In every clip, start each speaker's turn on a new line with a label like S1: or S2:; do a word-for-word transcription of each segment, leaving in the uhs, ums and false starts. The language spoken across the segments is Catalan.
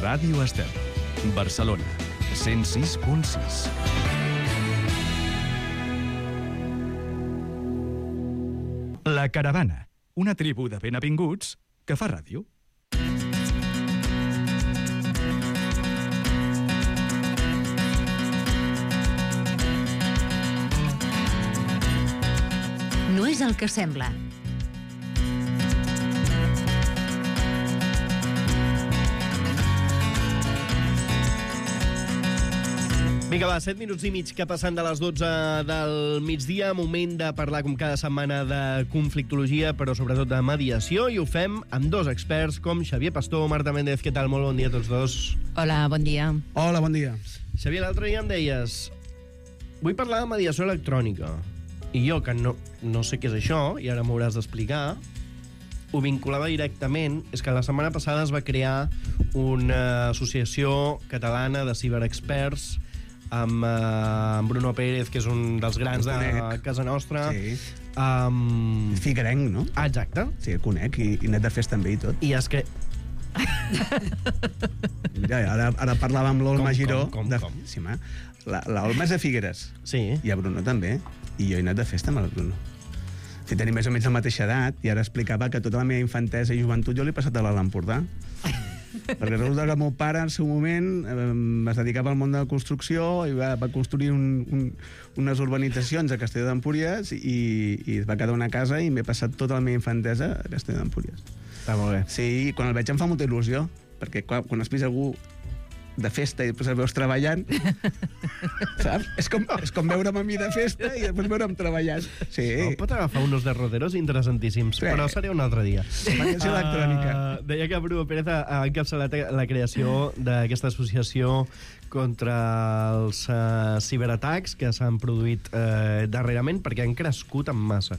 S1: Ràdio Estel, Barcelona, cent sis punt sis. La Caravana, una tribu de benavinguts que fa ràdio.
S2: No és el que sembla.
S3: Vinga, va, set minuts i mig que passen de les dotze del migdia, moment de parlar com cada setmana de conflictologia, però sobretot de mediació, i ho fem amb dos experts com Xavier Pastor, Marta Méndez. Què tal? Molt bon dia a tots dos.
S2: Hola, bon dia.
S4: Hola, bon dia.
S3: Xavier, l'altre dia em deies, vull parlar de mediació electrònica. I jo, que no, no sé què és això, i ara m'ho hauràs d'explicar, ho vinculava directament. És que la setmana passada es va crear una associació catalana de ciberexperts amb, uh, amb Bruno Pérez, que és un dels grans de casa nostra.
S4: Sí.
S3: Um...
S4: Figuerenc, no?
S3: Ah, exacte.
S4: Sí, el conec, i, i net de festa també i tot.
S3: I és que...
S4: Mira, ara, ara parlava amb l'Olma
S3: Com,
S4: Giró.
S3: com, com,
S4: de...
S3: com?
S4: Sí, ma. La, la Olma és de Figueres.
S3: Sí.
S4: I a Bruno també. I jo he anat de festa amb el Bruno. Si tenim més o menys la mateixa edat, i ara explicava que tota la meva infantesa i joventut jo l'he passat a l'Alt Empordà. Perquè resulta que el meu pare, en el seu moment, eh, es dedicava al món de la construcció i va, va construir un, un, unes urbanitzacions a Castelló d'Empúries i, i es va quedar una casa i m'he passat tota la meva infantesa a Castelló d'Empúries.
S3: Està molt bé.
S4: Sí, i quan el veig em fa molta il·lusió, perquè quan, quan has vist algú de festa i després el veus treballant, saps? És com, és com veure'm a mi de festa i després veure'm treballant. Sí.
S3: No, pot agafar unos derroteros interessantíssims,
S4: Sí.
S3: però seré un altre dia.
S4: Mediació electrònica.
S3: Uh, deia que Bruno Pérez ha ha encapçalat la creació d'aquesta associació contra els uh, ciberatacs que s'han produït uh, darrerament, perquè han crescut en massa.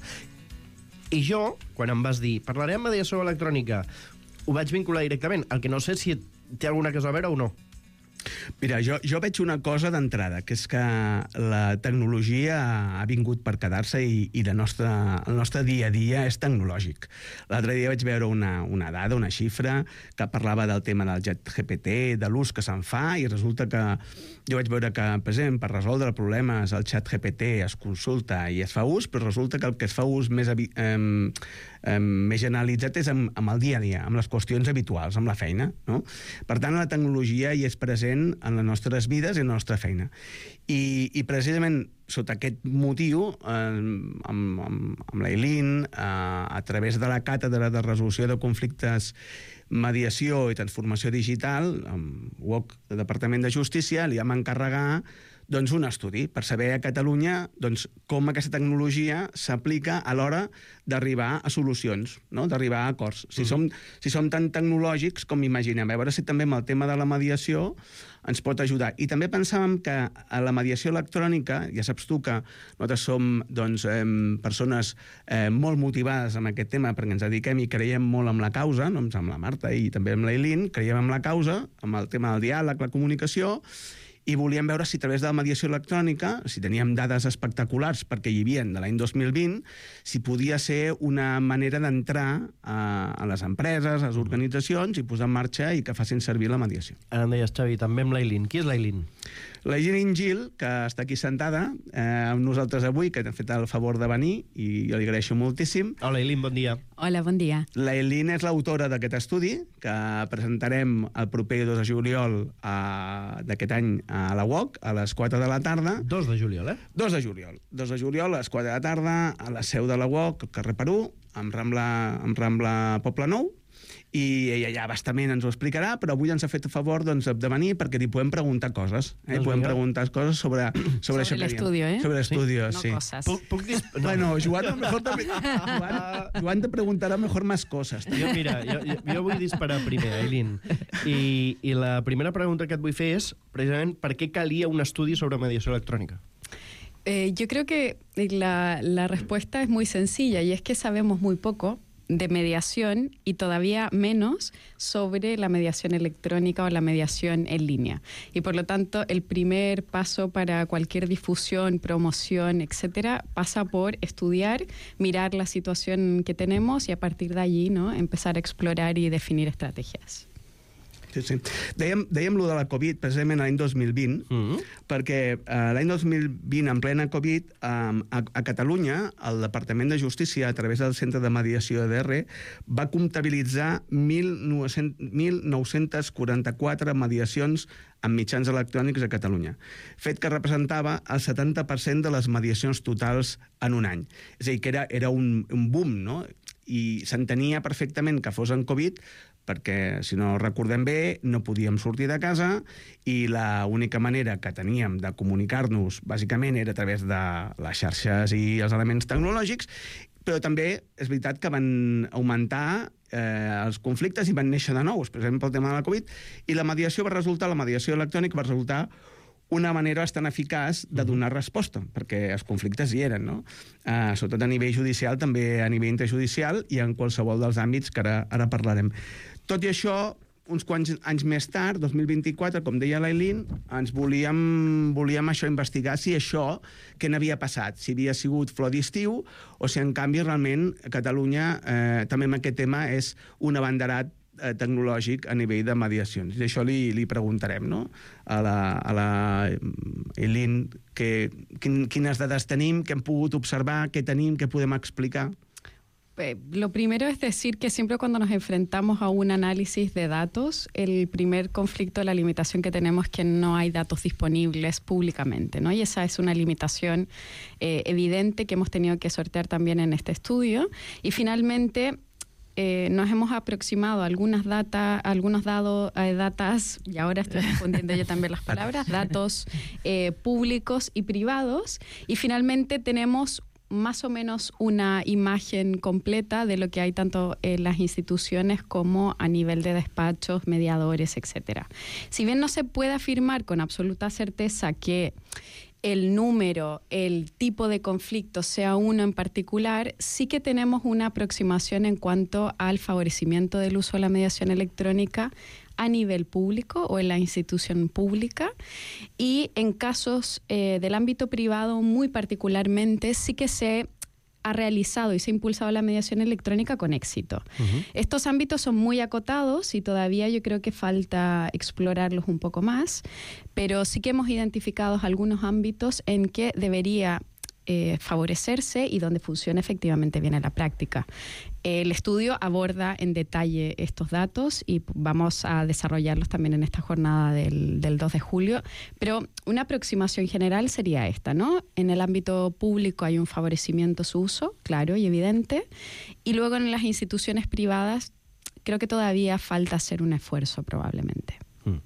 S3: I jo, quan em vas dir parlarem de mediació electrònica, ho vaig vincular directament. El que no sé si té alguna cosa a veure o no.
S4: Mira, jo, jo veig una cosa d'entrada, que és que la tecnologia ha vingut per quedar-se i, i la nostra, el nostre dia a dia és tecnològic. L'altre dia vaig veure una, una dada, una xifra, que parlava del tema del Chat G P T, de l'ús que se'n fa, i resulta que jo vaig veure que, per exemple, per resoldre problemes, el Chat G P T es consulta i es fa ús, però resulta que el que es fa ús més, eh, eh, més generalitzat és amb, amb el dia a dia, amb les qüestions habituals, amb la feina, no? Per tant, la tecnologia hi és present en les nostres vides i en la nostra feina. I, i precisament sota aquest motiu, eh, amb, amb, amb l'Eileen, eh, a través de la càtedra de resolució de conflictes, mediació i transformació digital, amb U O C, el Departament de Justícia, li vam encarregar doncs, un estudi per saber a Catalunya doncs, com aquesta tecnologia s'aplica a l'hora d'arribar a solucions, no? D'arribar a acords. Si, mm. som, si som tan tecnològics com imaginem, a veure si també amb el tema de la mediació ens pot ajudar. I també pensàvem que a la mediació electrònica, ja saps tu que nosaltres som doncs, eh, persones eh, molt motivades amb aquest tema perquè ens dediquem i creiem molt en la causa, no? Amb la Marta i també amb l'Eileen, creiem en la causa, amb el tema del diàleg, la comunicació, i volíem veure si a través de la mediació electrònica, si teníem dades espectaculars perquè hi havia de l'any dos mil vint, si podia ser una manera d'entrar a, a les empreses, a les organitzacions i posar en marxa i que facin servir la mediació.
S3: Ara em deies, Xavi, també amb l'Eileen. Qui és l'Eileen?
S4: L'Eileen Gil, que està aquí sentada eh, amb nosaltres avui, que t'ha fet el favor de venir i jo li agraeixo moltíssim.
S3: Hola, Eileen, bon dia.
S5: Hola, bon dia.
S4: L'Eileen és l'autora d'aquest estudi que presentarem el proper dos de juliol eh, d'aquest any a la U O C, a les quatre de la tarda.
S3: dos de juliol, eh?
S4: dos de juliol. dos de juliol, a les quatre de la tarda, a la seu de la U O C, al carrer Perú, amb Rambla, amb Rambla Poble Nou, i ella ja bastament ens ho explicarà, però avui ens ha fet el favor doncs, de venir perquè li podem preguntar coses. Eh?
S3: Doncs
S4: podem
S3: vinga.
S4: preguntar coses sobre, sobre,
S5: Sobre
S4: això que
S5: l'estudio,
S4: diem.
S5: eh?
S4: Sobre l'estudio,
S5: No
S4: sí.
S5: coses.
S3: Puc, puc dir...
S4: No. Bueno, Joan, a lo mejor també... Joan, Joan te preguntarà mejor más cosas.
S3: Jo, mira, jo, jo, jo vull disparar primer, Eileen. I, I la primera pregunta que et vull fer és, precisament, per què calia un estudi sobre mediació electrònica?
S5: Eh, yo creo que la, la respuesta es muy sencilla y es que sabemos muy poco de mediación y todavía menos sobre la mediación electrónica o la mediación en línea. Y por lo tanto, el primer paso para cualquier difusión, promoción, etcétera, pasa por estudiar, mirar la situación que tenemos y a partir de allí, ¿no?, empezar a explorar y definir estrategias.
S4: Sí, sí. Dèiem, dèiem lo de la Covid precisament l'any dos mil vint, mm-hmm. perquè eh, l'any dos mil vint, en plena Covid, eh, a, a Catalunya, el Departament de Justícia, a través del Centre de Mediació E D R, va comptabilitzar mil nou-cents quaranta-quatre mediacions amb mitjans electrònics a Catalunya, fet que representava el setanta per cent de les mediacions totals en un any. És a dir, que era, era un, un boom, no? I s'entenia perfectament que fos en Covid, perquè, si no recordem bé, no podíem sortir de casa i l'única manera que teníem de comunicar-nos, bàsicament, era a través de les xarxes i els elements tecnològics, però també és veritat que van augmentar eh, els conflictes i van néixer de nous, per exemple, pel tema de la Covid, i la mediació va resultar, la mediació electrònica va resultar una manera bastant eficaç de donar resposta, perquè els conflictes hi eren, no? Uh, sobretot a nivell judicial, també a nivell interjudicial i en qualsevol dels àmbits que ara, ara parlarem. Tot i això, uns quants anys més tard, dos mil vint-i-quatre, com deia l'Aileen, ens volíem, volíem això investigar si això, què n'havia passat, si havia sigut flor d'estiu o si, en canvi, realment Catalunya, eh, també en aquest tema, és un abanderat tecnològic a nivell de mediacions. I això li, li preguntarem, no? A la, a la Eileen, que, quin, quines dades tenim, què hem pogut observar, què tenim, què podem explicar.
S5: Lo primero es decir que siempre cuando nos enfrentamos a un análisis de datos, el primer conflicto, la limitación que tenemos es que no hay datos disponibles públicamente, ¿no? Y esa es una limitación eh, evidente que hemos tenido que sortear también en este estudio. Y finalmente, Eh, nos hemos aproximado a algunas data, algunos dados, eh, datas, y ahora estoy confundiendo yo también las palabras, datos eh, públicos y privados, y finalmente tenemos más o menos una imagen completa de lo que hay tanto en las instituciones como a nivel de despachos, mediadores, etcétera. Si bien no se puede afirmar con absoluta certeza que el número, el tipo de conflicto sea uno en particular, sí que tenemos una aproximación en cuanto al favorecimiento del uso de la mediación electrónica a nivel público o en la institución pública, y en casos eh, del ámbito privado muy particularmente sí que se ha realizado y se ha impulsado la mediación electrónica con éxito. Uh-huh. Estos ámbitos son muy acotados y todavía yo creo que falta explorarlos un poco más, pero sí que hemos identificado algunos ámbitos en que debería eh, favorecerse y donde funciona efectivamente bien en la práctica. El estudio aborda en detalle estos datos y vamos a desarrollarlos también en esta jornada del, del dos de julio, pero una aproximación general sería esta, ¿no? En el ámbito público hay un favorecimiento a su uso, claro y evidente, y luego en las instituciones privadas creo que todavía falta hacer un esfuerzo probablemente.
S3: Mm.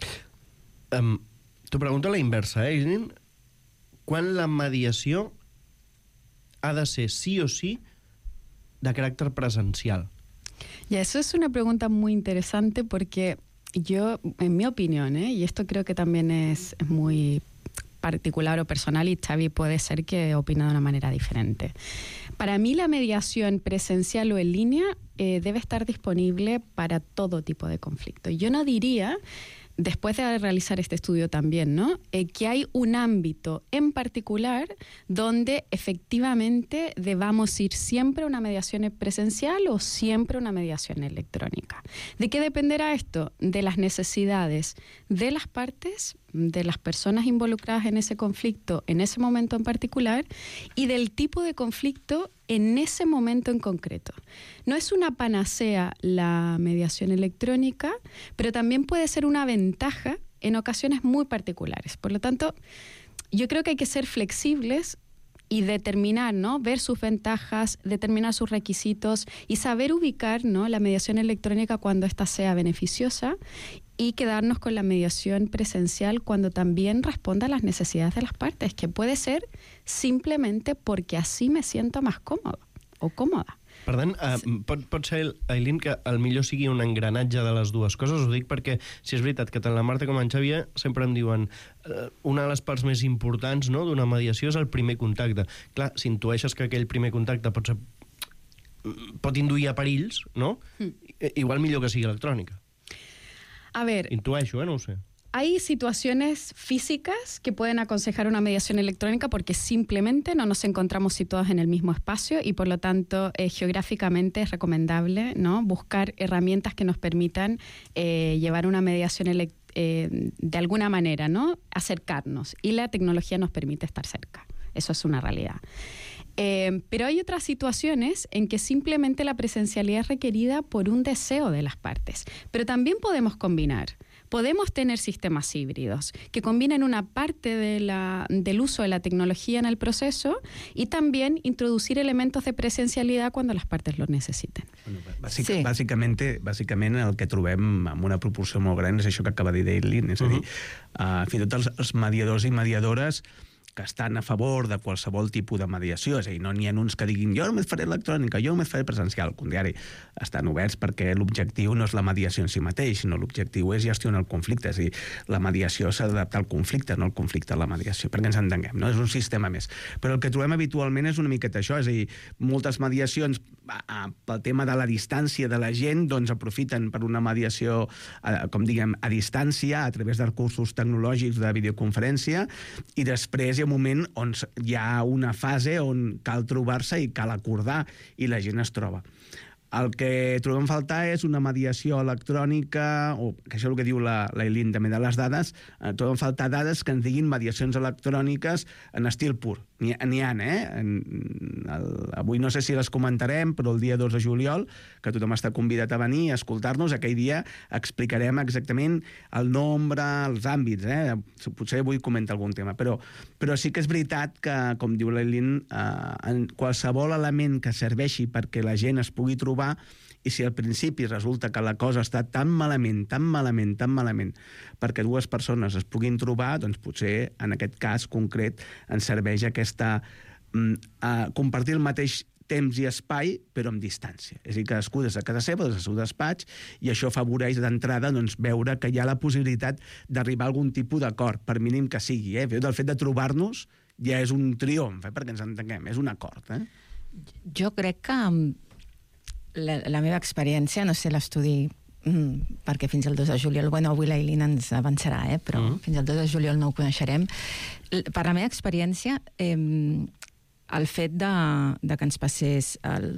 S3: Um, tu pregunta la inversa, eh, Eileen? Quan la mediació ha de ser sí o sí de carácter presencial?
S5: Ya, eso es una pregunta muy interesante porque yo, en mi opinión, ¿eh? y esto creo que también es muy particular o personal, y Xavi puede ser que opine de una manera diferente. Para mí la mediación presencial o en línea eh, debe estar disponible para todo tipo de conflicto. Yo no diría, después de realizar este estudio también, ¿no? Eh, que hay un ámbito en particular donde efectivamente debamos ir siempre a una mediación presencial o siempre a una mediación electrónica. ¿De qué dependerá esto? De las necesidades de las partes, de las personas involucradas en ese conflicto en ese momento en particular y del tipo de conflicto en ese momento en concreto. No es una panacea la mediación electrónica, pero también puede ser una ventaja en ocasiones muy particulares. Por lo tanto, yo creo que hay que ser flexibles y determinar, ¿no? Ver sus ventajas, determinar sus requisitos y saber ubicar, ¿no? La mediación electrónica cuando ésta sea beneficiosa y quedarnos con la mediación presencial cuando también responda a las necesidades de las partes, que puede ser simplemente porque así me siento más cómodo o cómoda.
S3: Per tant, uh, sí. pot, pot ser, Eileen, que el millor sigui un engranatge de les dues coses. Ho dic perquè, si és veritat que tant la Marta com en Xavier sempre em diuen uh, una de les parts més importants, no, d'una mediació és el primer contacte. Clar, si intueixes que aquell primer contacte pot ser, pot induir a perills, no? Mm. Igual millor que sigui electrònica.
S5: A ver...
S3: Intueixo, eh? No ho sé.
S5: hay situaciones físicas que pueden aconsejar una mediación electrónica porque simplemente no nos encontramos situados en el mismo espacio y por lo tanto eh, geográficamente es recomendable, ¿no?, buscar herramientas que nos permitan eh, llevar una mediación electrónica eh, de alguna manera, ¿no?, acercarnos, y la tecnología nos permite estar cerca. Eso es una realidad. Eh, pero hay otras situaciones en que simplemente la presencialidad es requerida por un deseo de las partes. Pero también podemos combinar. Podemos tener sistemas híbridos que combinen una parte de la, del uso de la tecnología en el proceso y también introducir elementos de presencialidad cuando les partes lo necessiten.
S4: Bueno, bàsic,
S2: Sí.
S4: bàsicament, bàsicament el que trobem amb una proporció molt gran és això que acaba de dir Eileen, és a dir, uh, fins i tot els, els mediadors i mediadores que estan a favor de qualsevol tipus de mediació, és a dir, no n'hi ha uns que diguin jo només faré electrònica, jo només faré presencial, al contrari, estan oberts perquè l'objectiu no és la mediació en si mateix, sinó l'objectiu és gestionar el conflicte, és a dir, la mediació s'ha d'adaptar al conflicte, no el conflicte a la mediació, perquè ens entenguem, no? És un sistema més. Però el que trobem habitualment és una miqueta això, és a dir, moltes mediacions, pel tema de la distància de la gent, doncs aprofiten per una mediació, com diguem, a distància, a través de recursos tecnològics de videoconferència, i després hi ha un moment on hi ha una fase on cal trobar-se i cal acordar, i la gent es troba. El que trobem a faltar és una mediació electrònica, o que això és el que diu l'Eileen també de les dades, eh, trobem a faltar dades que ens diguin mediacions electròniques en estil pur. N'hi ha, eh? En, el, avui no sé si les comentarem, però el dia dos de juliol, que tothom està convidat a venir a escoltar-nos, aquell dia explicarem exactament el nombre, els àmbits, eh? Potser avui comenta algun tema, però, però sí que és veritat que, com diu l'Eileen, eh, en qualsevol element que serveixi perquè la gent es pugui trobar, i si al principi resulta que la cosa està tan malament, tan malament, tan malament, perquè dues persones es puguin trobar, doncs potser en aquest cas concret ens serveix aquesta mm, uh, compartir el mateix temps i espai, però amb distància. És a dir, cadascú des de casa seva, des del seu despatx, i això afavoreix d'entrada doncs, veure que hi ha la possibilitat d'arribar a algun tipus d'acord, per mínim que sigui. Eh? El fet de trobar-nos ja és un triomf, eh? Perquè ens entenguem, és un acord. Eh?
S2: Jo crec que la, la meva experiència, no sé l'estudi, mm, perquè fins al dos de juliol, bueno, avui l'Eileen ens avançarà, eh, però mm. fins al dos de juliol no ho coneixerem. Per la meva experiència, eh, el fet de, de que ens passés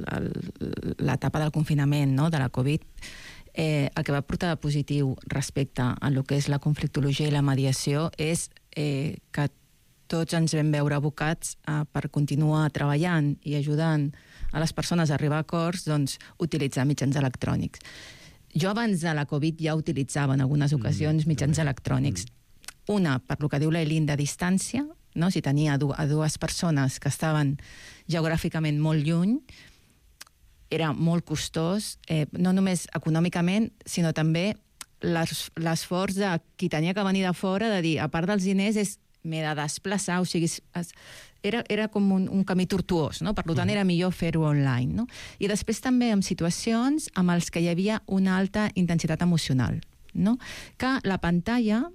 S2: l'etapa del confinament, no?, de la Covid, eh, el que va portar de positiu respecte a lo que és la conflictologia i la mediació és eh, que tots ens vam veure abocats a, per continuar treballant i ajudant a les persones a arribar a acords, doncs, utilitzar mitjans electrònics. Jo abans de la Covid ja utilitzava en algunes ocasions mitjans electrònics. Una, per lo que diu l'Eileen, de distància, no? Si tenia a, du a dues persones que estaven geogràficament molt lluny, era molt costós, eh, no només econòmicament, sinó també l'esforç de qui tenia que venir de fora, de dir, a part dels diners, és m'he de desplaçar, o sigui, es, era, era com un, un camí tortuós, no? Per tant, era millor fer-ho online, no? I després també en situacions amb els que hi havia una alta intensitat emocional, no? Que la pantalla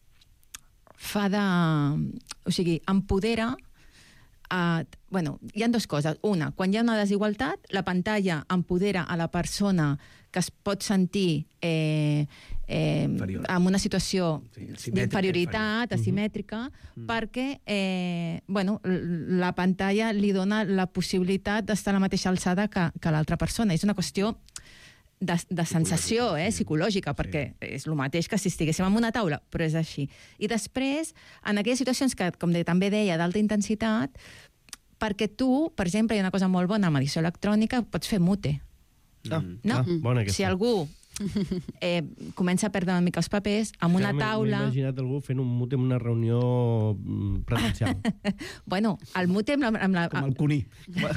S2: fa de... O sigui, empodera... Uh, bueno, hi ha dues coses. Una, quan hi ha una desigualtat, la pantalla empodera a la persona que es pot sentir eh, eh, en una situació sí, d'inferioritat, asimètrica, mm. perquè eh, bueno, la pantalla li dona la possibilitat d'estar a la mateixa alçada que, que l'altra persona. És una qüestió de, de sensació eh, psicològica, perquè sí. És el mateix que si estiguéssim en una taula, però és així. I després, en aquelles situacions que, com de, també deia, d'alta intensitat, perquè tu, per exemple, hi ha una cosa molt bona amb edició electrònica, pots fer mute.
S3: Ah,
S2: no?
S3: ah, bona aquesta.
S2: Si algú eh, comença a perdre una mica els papers, amb una taula...
S3: M'he imaginat algú fent un mute en una reunió presencial.
S2: Bueno, el mute amb la... Amb la
S4: Com el cuní.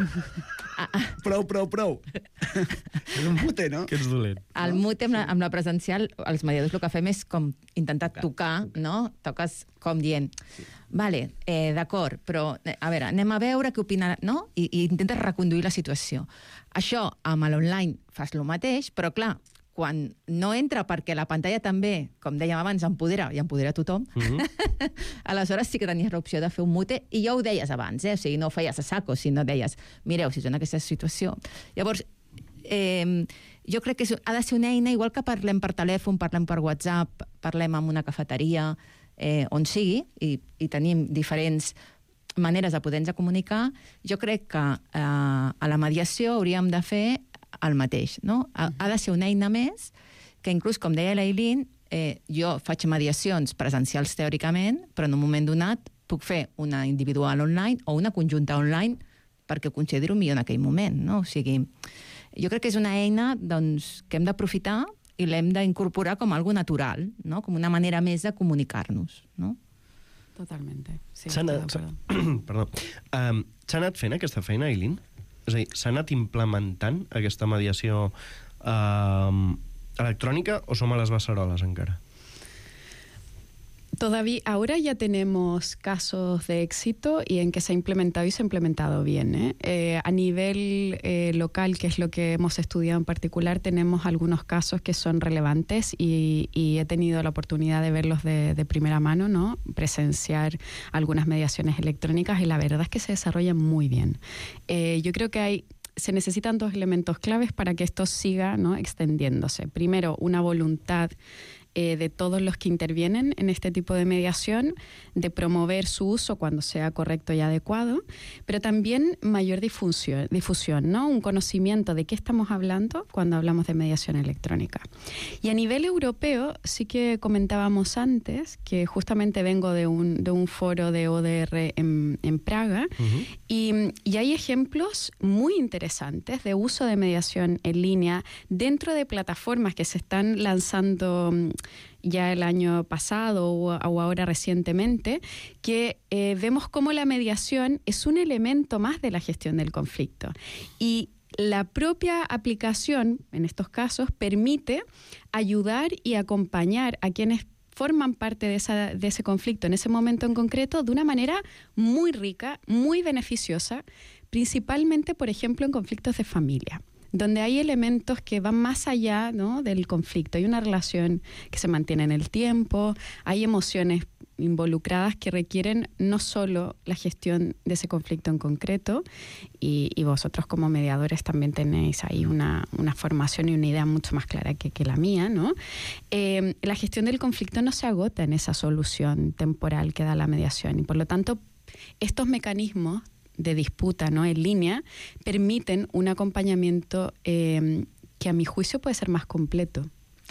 S4: Prou, prou, prou. És un mute, no?
S3: Que ets dolent.
S2: El mute amb la, amb la presencial, els mediadors el que fem és com intentar tocar, no? Toques com dient, vale, eh, d'acord, però a veure, anem a veure què opina, no? I, i intentes reconduir la situació. Això, amb l'online fas el mateix, però clar, quan no entra perquè la pantalla també, com dèiem abans, empodera, i empodera tothom, mm-hmm. aleshores sí que tenies l'opció de fer un mute, i ja ho deies abans, eh? O sigui, no ho feies a saco, sinó deies, mireu, si és en aquesta situació. Llavors, eh, jo crec que és, ha de ser una eina, igual que parlem per telèfon, parlem per WhatsApp, parlem en una cafeteria, eh, on sigui, i, i tenim diferents maneres de poder-nos comunicar, jo crec que eh, a la mediació hauríem de fer el mateix, no? Ha, ha de ser una eina més que inclús, com deia l'Eileen, eh, jo faig mediacions presencials teòricament, però en un moment donat puc fer una individual online o una conjunta online perquè ho considero millor en aquell moment, no? O sigui, jo crec que és una eina doncs, que hem d'aprofitar i l'hem d'incorporar com algo natural, no? Com una manera més de comunicar-nos, no?
S5: Totalmente. Sí,
S3: s'ha anat, perdó. Um, s'ha anat fent aquesta feina, Eileen? És a dir, s'ha anat implementant aquesta mediació um, electrònica o som a les beceroles encara?
S5: Todavía, ahora ya tenemos casos de éxito y en que se ha implementado y se ha implementado bien, ¿eh? Eh, a nivel eh, local, que es lo que hemos estudiado en particular, tenemos algunos casos que son relevantes y, y he tenido la oportunidad de verlos de, de primera mano, ¿no? Presenciar algunas mediaciones electrónicas y la verdad es que se desarrollan muy bien. Eh, yo creo que hay... se necesitan dos elementos claves para que esto siga, ¿no? extendiéndose. Primero, una voluntad eh, de todos los que intervienen en este tipo de mediación de promover su uso cuando sea correcto y adecuado, pero también mayor difusión, difusión, ¿no? Un conocimiento de qué estamos hablando cuando hablamos de mediación electrónica. Y a nivel europeo, sí que comentábamos antes que justamente vengo de un, de un foro de O D R en, en Praga, uh-huh. y, y hay ejemplos muy interesantes de uso de mediación en línea dentro de plataformas que se están lanzando ya el año pasado o, o ahora recientemente, que eh, vemos cómo la mediación es un elemento más de la gestión del conflicto. Y la propia aplicación, en estos casos, permite ayudar y acompañar a quienes forman parte de, esa, de ese conflicto en ese momento en concreto de una manera muy rica, muy beneficiosa, principalmente, por ejemplo, en conflictos de familia, donde hay elementos que van más allá, ¿no? del conflicto. Hay una relación que se mantiene en el tiempo, hay emociones involucradas que requieren no solo la gestión de ese conflicto en concreto, y, y vosotros como mediadores también tenéis ahí una, una formación y una idea mucho más clara que, que la mía, ¿no? Eh, la gestión del conflicto no se agota en esa solución temporal que da la mediación, y por lo tanto estos mecanismos de disputa, ¿no? en línea permiten un acompañamiento eh, que a mi juicio puede ser más completo.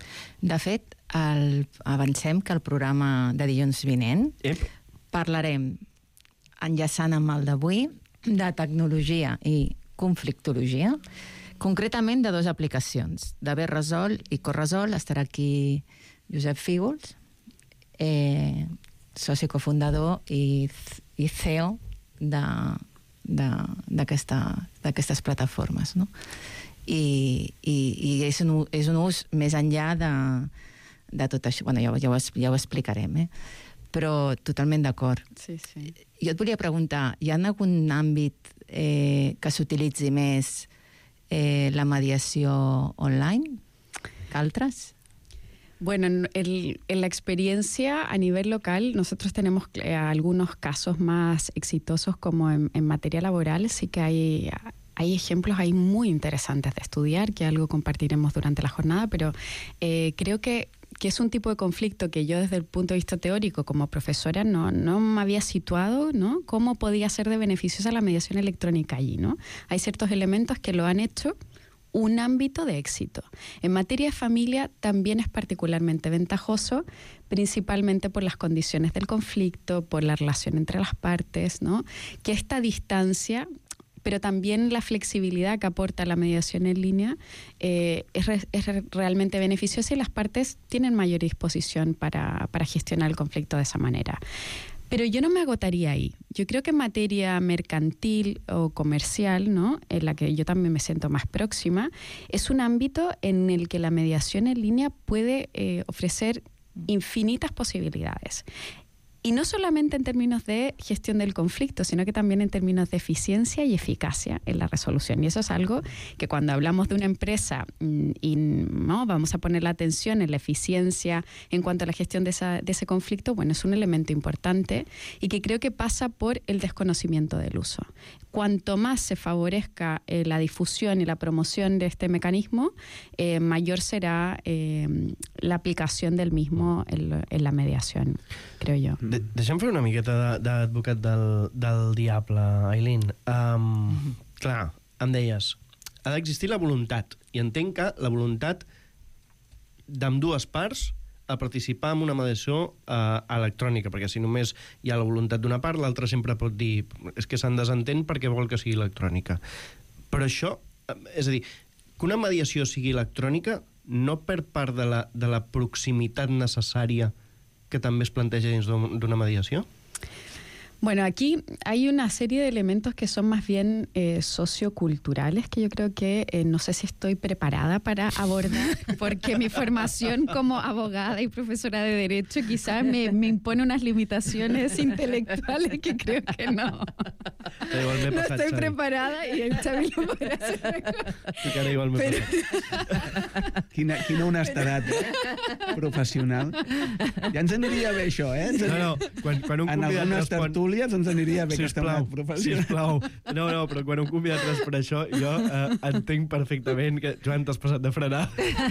S2: De fet, el, avancem que el programa de dilluns vinent
S3: Ep.
S2: parlarem, enllaçant amb el d'avui, de tecnologia i conflictologia, concretament de dues aplicacions, d'Haver Resolt i Corresol. Estarà aquí Josep Fígols, eh, soci cofundador i, i C E O de d'aquestes plataformes, no? I, i, i és, un, és un ús més enllà de, de tot això. Bueno, ja, ja, ho, ja ho explicarem, eh? Però totalment d'acord.
S5: Sí, sí.
S2: Jo et volia preguntar, hi ha algun àmbit eh, que s'utilitzi més eh, la mediació online que altres?
S5: Bueno, en, el, en la experiencia a nivel local, nosotros tenemos eh, algunos casos más exitosos como en, en materia laboral. Sí que hay, hay ejemplos ahí muy interesantes de estudiar, que algo compartiremos durante la jornada, pero eh, creo que, que es un tipo de conflicto que yo desde el punto de vista teórico como profesora no, no me había situado, ¿no? Cómo podía ser de beneficiosa la mediación electrónica allí, ¿no? Hay ciertos elementos que lo han hecho un ámbito de éxito. En materia de familia también es particularmente ventajoso, principalmente por las condiciones del conflicto, por la relación entre las partes, ¿no? Que esta distancia, pero también la flexibilidad que aporta la mediación en línea eh, es, re, es realmente beneficiosa, y las partes tienen mayor disposición para, para gestionar el conflicto de esa manera. Pero yo no me agotaría ahí. Yo creo que en materia mercantil o comercial, ¿no? en la que yo también me siento más próxima, es un ámbito en el que la mediación en línea puede eh, ofrecer infinitas posibilidades. Y no solamente en términos de gestión del conflicto, sino que también en términos de eficiencia y eficacia en la resolución. Y eso es algo que cuando hablamos de una empresa y no vamos a poner la atención en la eficiencia en cuanto a la gestión de, esa, de ese conflicto, bueno, es un elemento importante y que creo que pasa por el desconocimiento del uso. Cuanto más se favorezca eh, la difusión y la promoción de este mecanismo, eh, mayor será eh, la aplicación del mismo en, en la mediación, creo yo.
S3: De Deixa'm fer una miqueta d'advocat del, del diable, Aileen. Um, clar, em deies, ha d'existir la voluntat, i entenc que la voluntat d'ambdues parts a participar en una mediació uh, electrònica, perquè si només hi ha la voluntat d'una part, l'altra sempre pot dir és que se'n desentén perquè vol que sigui electrònica. Però això, és a dir, que una mediació sigui electrònica no per part de la, de la proximitat necessària que també es planteja dins d'una mediació?
S5: Bueno, aquí hay una serie de elementos que son más bien eh, socioculturales que yo creo que eh, no sé si estoy preparada para abordar, porque mi formación como abogada y profesora de Derecho quizás me, me impone unas limitaciones intelectuales que creo que no.
S3: Igual
S5: no
S3: passat,
S5: estoy
S3: Xavi.
S5: preparada y el Xavi lo podrá hacer mejor.
S3: Sí que ara igual m'he
S5: Però-
S3: passat.
S4: Quina, quina honestedat, eh? Professional. Ja ens aniria bé això, eh? Ens
S3: No, no, quan, quan un
S4: en
S3: convidat
S4: algunes
S3: respon...
S4: tertúlies ens aniria bé aquesta
S3: Sisplau,
S4: professional.
S3: sisplau. No, no, però quan un convidat respon això, jo eh, entenc perfectament que, Joan, t'has passat de frenar.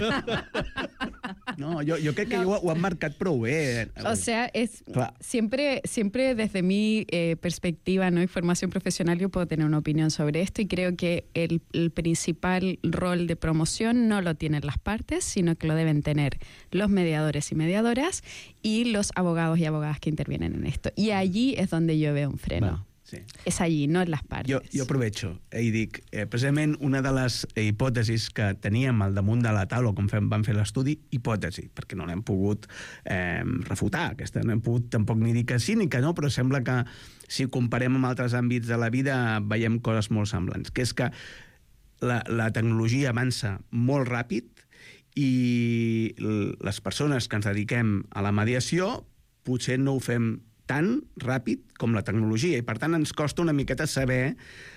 S4: No, yo, yo creo que no. ho han marcat prou bé.
S5: O sea, es
S4: Claro.
S5: siempre, siempre desde mi eh, perspectiva, ¿no? y formación profesional, yo puedo tener una opinión sobre esto y creo que el, el principal rol de promoción no lo tienen las partes, sino que lo deben tener los mediadores y mediadoras y los abogados y abogadas que intervienen en esto. Y allí es donde yo veo un freno.
S4: Va, sí.
S5: Es allí, no en las partes.
S4: Jo, jo aprovecho i dic, eh, precisament una de les hipòtesis que teníem al damunt de la taula quan fem, vam fer l'estudi, hipòtesi, perquè no l'hem pogut eh, refutar, aquesta no hem pogut tampoc ni dir que sí ni que no, però sembla que si ho comparem amb altres àmbits de la vida veiem coses molt semblants, que és que la, la tecnologia avança molt ràpid i les persones que ens dediquem a la mediació potser no ho fem tan ràpid com la tecnologia i per tant ens costa una miqueta saber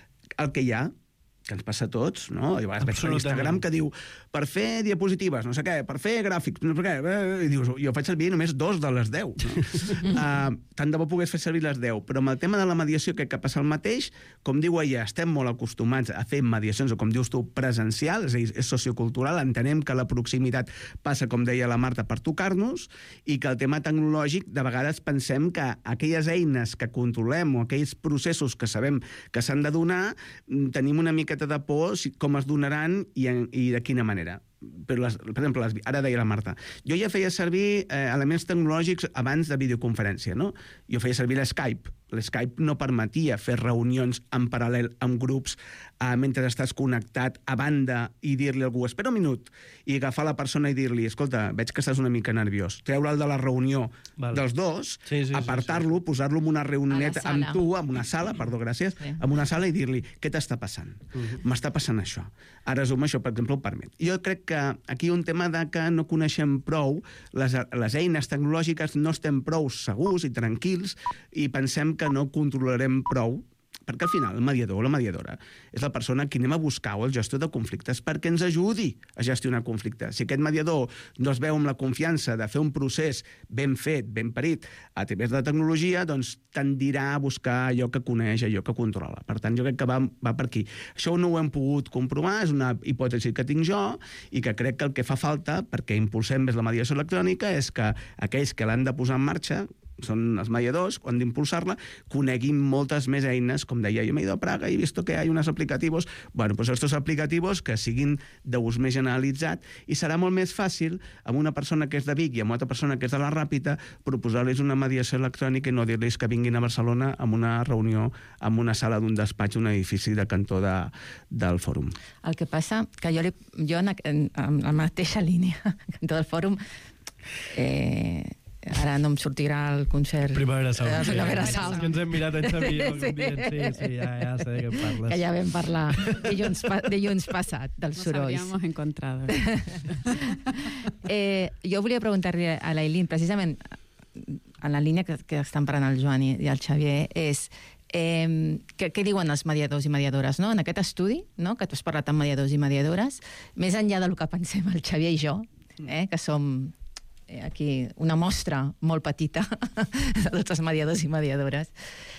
S4: el que hi ha, que ens passa a tots, no? I a vegades veig per Instagram que diu per fer diapositives, no sé què, per fer gràfics, no sé què, i dius, jo faig servir només dos de les deu. No? uh, tant de bo pogués fer servir les deu, però amb el tema de la mediació crec que passa el mateix, com diu ella, estem molt acostumats a fer mediacions, o com dius tu, presencial, és a dir, és sociocultural, entenem que la proximitat passa, com deia la Marta, per tocar-nos, i que el tema tecnològic, de vegades pensem que aquelles eines que controlem o aquells processos que sabem que s'han de donar, tenim una miqueta de por si, com es donaran i, en, i de quina manera. Però les, per exemple, les, ara deia la Marta, jo ja feia servir eh, elements tecnològics abans de videoconferència, no? Jo feia servir l'Skype. L'Skype no permetia fer reunions en paral·lel amb grups eh, mentre estàs connectat a banda i dir-li a algú, espera un minut, i agafar la persona i dir-li, escolta, veig que estàs una mica nerviós, treure'l de la reunió vale. dels dos,
S3: sí, sí,
S4: apartar-lo, sí, sí. posar-lo en una reunioneta amb tu, en una sala, perdó, gràcies,
S2: sí.
S4: en una sala i dir-li, què t'està passant? Uh-huh. M'està passant això. Ara Zoom això, per exemple, ho permet. Jo crec que aquí hi ha un tema de que no coneixem prou les, les eines tecnològiques, no estem prou segurs i tranquils i pensem que no controlarem prou, perquè al final el mediador o la mediadora és la persona a qui anem a buscar o el gestor de conflictes perquè ens ajudi a gestionar conflictes. Si aquest mediador no es veu amb la confiança de fer un procés ben fet, ben parit, a través de la tecnologia, doncs tendirà a buscar allò que coneix, allò que controla. Per tant, jo crec que va, va per aquí. Això no ho hem pogut comprovar, és una hipòtesi que tinc jo i que crec que el que fa falta, perquè impulsem més la mediació electrònica, és que aquells que l'han de posar en marxa, són els mediadors, quan d'impulsar-la, coneguin moltes més eines, com deia, jo m'he ido a Praga i he visto que hay unos aplicativos, bueno, pues estos aplicativos que siguin d'ús més generalitzat i serà molt més fàcil amb una persona que és de Vic i amb una altra persona que és de la Ràpita proposar-los una mediació electrònica i no dir-los que vinguin a Barcelona amb una reunió en una sala d'un despatx, un edifici de cantó de, del fòrum.
S2: El que passa que jo, li, jo en, en, en la mateixa línia, cantó del fòrum, eh, ara no em sortirà el concert...
S3: Primavera Sound.
S2: Eh, Primavera
S3: sí.
S2: Sound.
S3: Que ens hem mirat en Xavi i
S2: Sí.
S3: dient, sí, sí, ja, ja sé de què parles.
S2: Que ja vam parlar dilluns, pa, dilluns passat dels
S5: Nos
S2: sorolls.
S5: habríamos encontrado.
S2: eh, jo volia preguntar-li a l'Aileen, precisament, en la línia que, que estan parlant el Joan i, i el Xavier, és eh, què, què diuen els mediadors i mediadores, no? En aquest estudi, no?, que tu has parlat amb mediadors i mediadores, més enllà del que pensem el Xavier i jo, eh, que som eh, aquí una mostra molt petita de tots els mediadors i mediadores,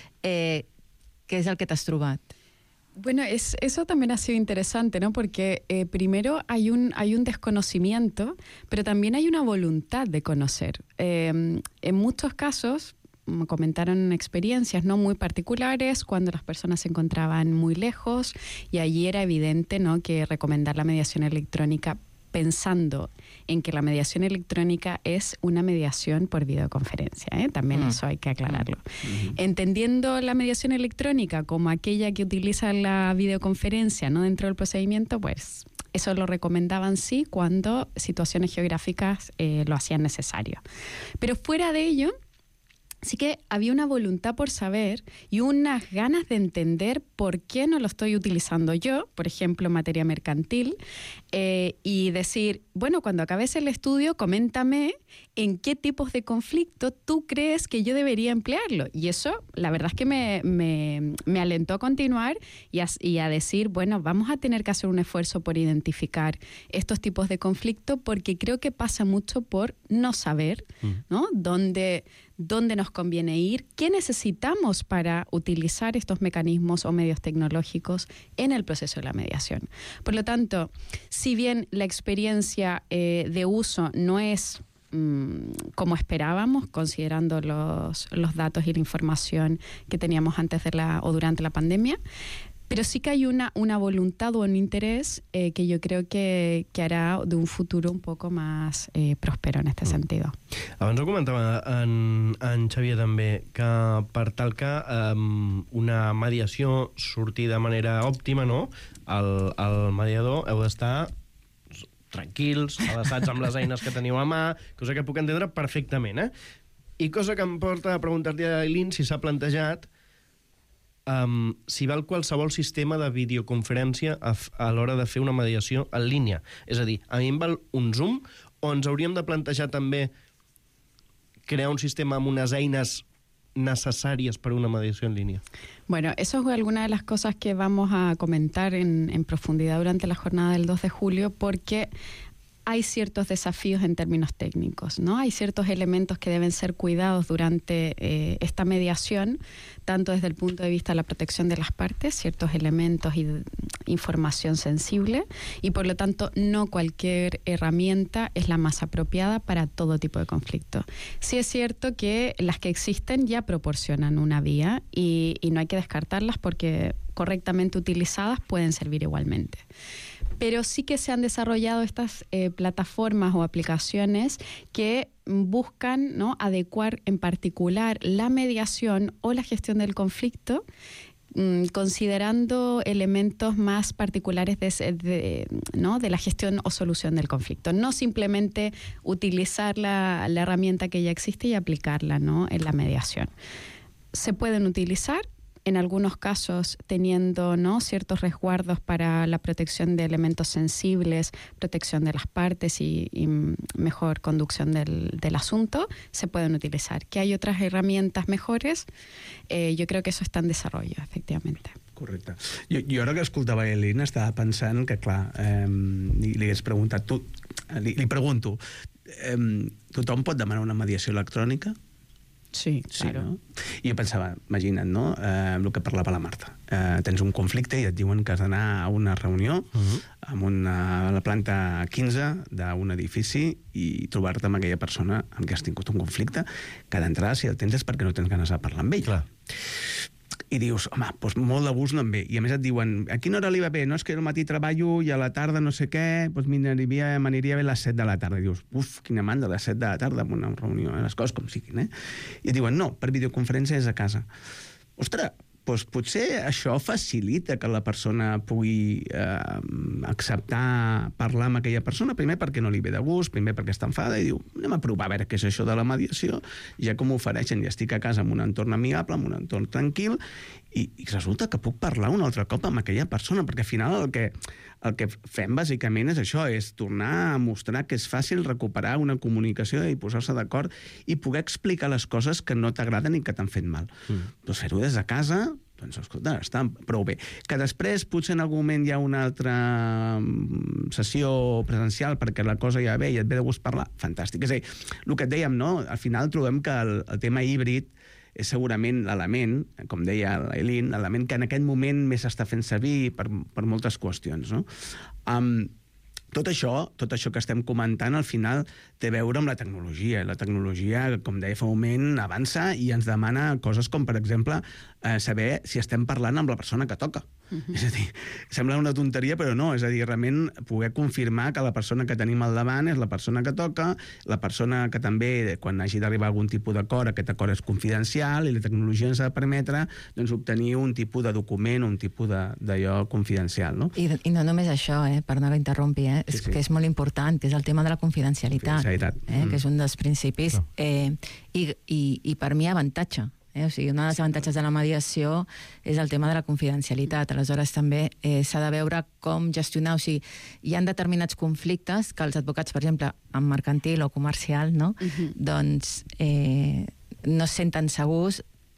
S2: eh, què és el que t'has trobat?
S5: Bueno, es, eso también ha sido interesante, ¿no? Porque eh, primero hay un, hay un desconocimiento, pero también hay una voluntad de conocer. Eh, en muchos casos, me comentaron experiencias no muy particulares cuando las personas se encontraban muy lejos y allí era evidente, ¿no?, que recomendar la mediación electrónica pensando en que la mediación electrónica es una mediación por videoconferencia, ¿eh? También mm. eso hay que aclararlo. Mm. Entendiendo la mediación electrónica como aquella que utiliza la videoconferencia, ¿no?, dentro del procedimiento, pues eso lo recomendaban sí cuando situaciones geográficas eh, lo hacían necesario. Pero fuera de ello, sí que había una voluntad por saber y unas ganas de entender por qué no lo estoy utilizando yo, por ejemplo, en materia mercantil, eh, y decir, bueno, cuando acabes el estudio, coméntame en qué tipos de conflicto tú crees que yo debería emplearlo. Y eso, la verdad es que me, me, me alentó a continuar y a, y a decir, bueno, vamos a tener que hacer un esfuerzo por identificar estos tipos de conflicto, porque creo que pasa mucho por no saber, ¿no?, dónde... dónde nos conviene ir, qué necesitamos para utilizar estos mecanismos o medios tecnológicos en el proceso de la mediación. Por lo tanto, si bien la experiencia eh, de uso no es mmm, como esperábamos, considerando los, los datos y la información que teníamos antes de la o durante la pandemia, pero sí que hay una, una voluntad o un interés eh, que yo creo que, que harà d'un futur un poco más eh, próspero en este mm. sentido.
S3: Abans ho comentava en, en Xavier també, que per tal que um, una mediació surti de manera òptima, no?, el, el mediador heu d'estar tranquils, adreçats amb les eines que teniu a mà, cosa que puc entendre perfectament, eh? I cosa que em porta a preguntar-li a Eileen si s'ha plantejat Um, si val qualsevol sistema de videoconferència a, a l'hora de fer una mediació en línia. És a dir, a mi em val un Zoom o ens hauríem de plantejar també crear un sistema amb unes eines necessàries per a una mediació en línia?
S5: Bueno, eso es alguna de las cosas que vamos a comentar en, en profundidad durante la jornada del dos de julio, porque hay ciertos desafíos en términos técnicos, ¿no? Hay ciertos elementos que deben ser cuidados durante eh, esta mediación, tanto desde el punto de vista de la protección de las partes, ciertos elementos y información sensible, y por lo tanto no cualquier herramienta es la más apropiada para todo tipo de conflicto. Sí es cierto que las que existen ya proporcionan una vía y, y no hay que descartarlas porque correctamente utilizadas pueden servir igualmente. Pero sí que se han desarrollado estas eh, plataformas o aplicaciones que buscan, ¿no?, adecuar en particular la mediación o la gestión del conflicto, mmm, considerando elementos más particulares de, de, ¿no?, de la gestión o solución del conflicto. No simplemente utilizar la, la herramienta que ya existe y aplicarla, ¿no?, en la mediación. Se pueden utilizar, en algunos casos teniendo, ¿no?, ciertos resguardos para la protección de elementos sensibles, protección de las partes y, y mejor conducción del, del asunto, se pueden utilizar. Que hay otras herramientas mejores, eh, yo creo que eso está en desarrollo, efectivamente.
S4: Correcte. Jo, jo ara que escoltava Eileen estava pensant que, clar, eh, li, li hagués preguntat, tu, li, li pregunto, eh, tothom pot demanar una mediació electrònica?
S5: Sí,
S4: sí,
S5: claro.
S4: No? I jo pensava, imagina't, no?, eh, el que parlava la Marta. Eh, tens un conflicte i et diuen que has d'anar a una reunió uh -huh. amb una, a la planta quinze d'un edifici i trobar-te amb aquella persona amb què has tingut un conflicte, que d'entrada, si el tens, és perquè no tens ganes de parlar amb ell.
S3: Clar.
S4: I dius, home, doncs molt de gust no em ve. I a més et diuen, a quina hora li va bé? No, és que al matí treballo i a la tarda no sé què, doncs m'aniria, m'aniria bé a les set de la tarda. I dius, uf, quina mandra, a les set de la tarda en una reunió, eh? Les coses com siguin, eh? I et diuen, no, per videoconferència és a casa. Ostres, doncs potser això facilita que la persona pugui eh, acceptar parlar amb aquella persona, primer perquè no li ve de gust, primer perquè està enfada, i diu, anem a provar a veure què és això de la mediació, ja que m'ho ofereixen, ja estic a casa en un entorn amigable, en un entorn tranquil, i, i resulta que puc parlar un altre cop amb aquella persona, perquè al final el que, el que fem bàsicament és això, és tornar a mostrar que és fàcil recuperar una comunicació i posar-se d'acord i poder explicar les coses que no t'agraden i que t'han fet mal. Mm. Doncs fer-ho des de casa, doncs, escolta, està prou bé. Que després, potser en algun moment hi ha una altra sessió presencial perquè la cosa ja ve i et ve de gust parlar, fantàstic. És a dir, el que et dèiem, no? Al final trobem que el, el tema híbrid és segurament l'element, com deia l'Eileen, l'element que en aquest moment més s'està fent servir per, per moltes qüestions, no? Um, tot això, tot això que estem comentant, al final té a veure amb la tecnologia. La tecnologia, com deia fa un moment, avança i ens demana coses com, per exemple, eh, saber si estem parlant amb la persona que toca. Uh-huh. És a dir, sembla una tonteria, però no. És a dir, realment poder confirmar que la persona que tenim al davant és la persona que toca, la persona que també, quan hagi d'arribar a algun tipus d'acord, aquest acord és confidencial i la tecnologia ens ha de permetre doncs, obtenir un tipus de document, un tipus d'allò confidencial. No?
S2: I, I no només això, eh, per no interrompir, eh, és sí, sí. que és molt important, que és el tema de la confidencialitat, confidencialitat. Eh, mm. que és un dels principis, no. eh, i, i, i per mi avantatge. Eh? O sigui, un dels avantatges de la mediació és el tema de la confidencialitat. Aleshores, també eh, s'ha de veure com gestionar. O sigui, hi ha determinats conflictes que els advocats, per exemple, en mercantil o comercial, no? Uh-huh. doncs eh, no es senten segurs.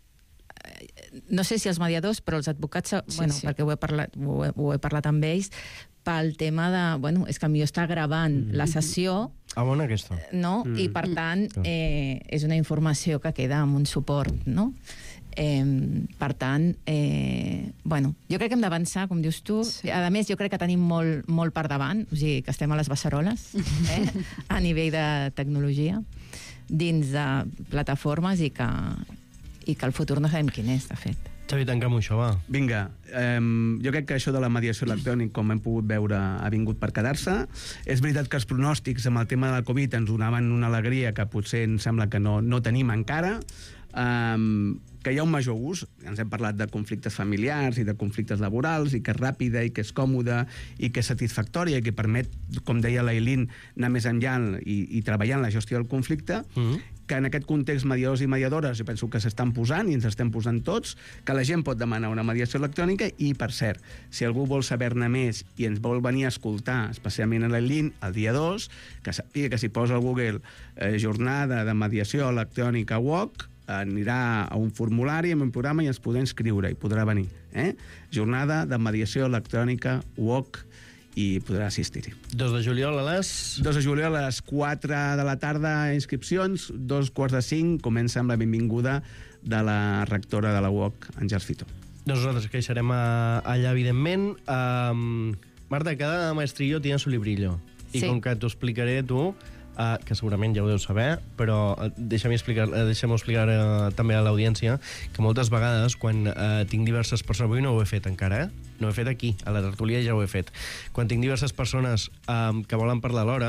S2: No sé si els mediadors, però els advocats, sí, bueno, sí. perquè ho he, parlat, ho, he, ho he parlat amb ells, pel tema de, bueno, és que millor està gravant mm. la sessió,
S3: ah, bona aquesta.
S2: No? Mm. I per tant eh, és una informació que queda amb un suport, no? Eh, per tant, eh, bueno, jo crec que hem d'avançar, com dius tu. Sí. A més, jo crec que tenim molt, molt per davant, o sigui, que estem a les beceroles, eh, a nivell de tecnologia, dins de plataformes i que, i que el futur no sabem quin és, de fet.
S3: Xavi, tanca'm això, va.
S4: Vinga, eh, jo crec que això de la mediació electrònica, com hem pogut veure, ha vingut per quedar-se. És veritat que els pronòstics amb el tema de la Covid ens donaven una alegria que potser ens sembla que no, no tenim encara. Um, que hi ha un major ús, ens hem parlat de conflictes familiars i de conflictes laborals, i que és ràpida, i que és còmoda, i que és satisfactòria, i que permet, com deia l'Eileen, anar més enllà i, i treballar en la gestió del conflicte, mm-hmm. que en aquest context mediadors i mediadores jo penso que s'estan posant, i ens estem posant tots, que la gent pot demanar una mediació electrònica, i, per cert, si algú vol saber-ne més i ens vol venir a escoltar, especialment a l'Eileen, el dia dos, que sàpiga que si posa al Google eh, jornada de mediació electrònica W O C, anirà a un formulari amb un programa i ens podrà inscriure i podrà venir. Eh? Jornada de mediació electrònica W O C, i podrà assistir-hi.
S3: dos de juliol a les...
S4: dos de juliol a les quatre de la tarda, inscripcions, dos quarts de cinc, comença amb la benvinguda de la rectora de la W O C, Àngels Fito.
S3: Nosaltres que hi serem allà, evidentment. Um, Marta, cada maestrillo tiene su librillo. I sí. com que t'ho explicaré tu, Uh, que segurament ja ho deu saber, però uh, deixa'm explicar, uh, deixa'm explicar uh, també a l'audiència que moltes vegades, quan uh, tinc diverses persones... Avui no ho he fet encara, eh? No ho he fet aquí, a la tertúlia ja ho he fet. Quan tinc diverses persones um, que volen parlar alhora,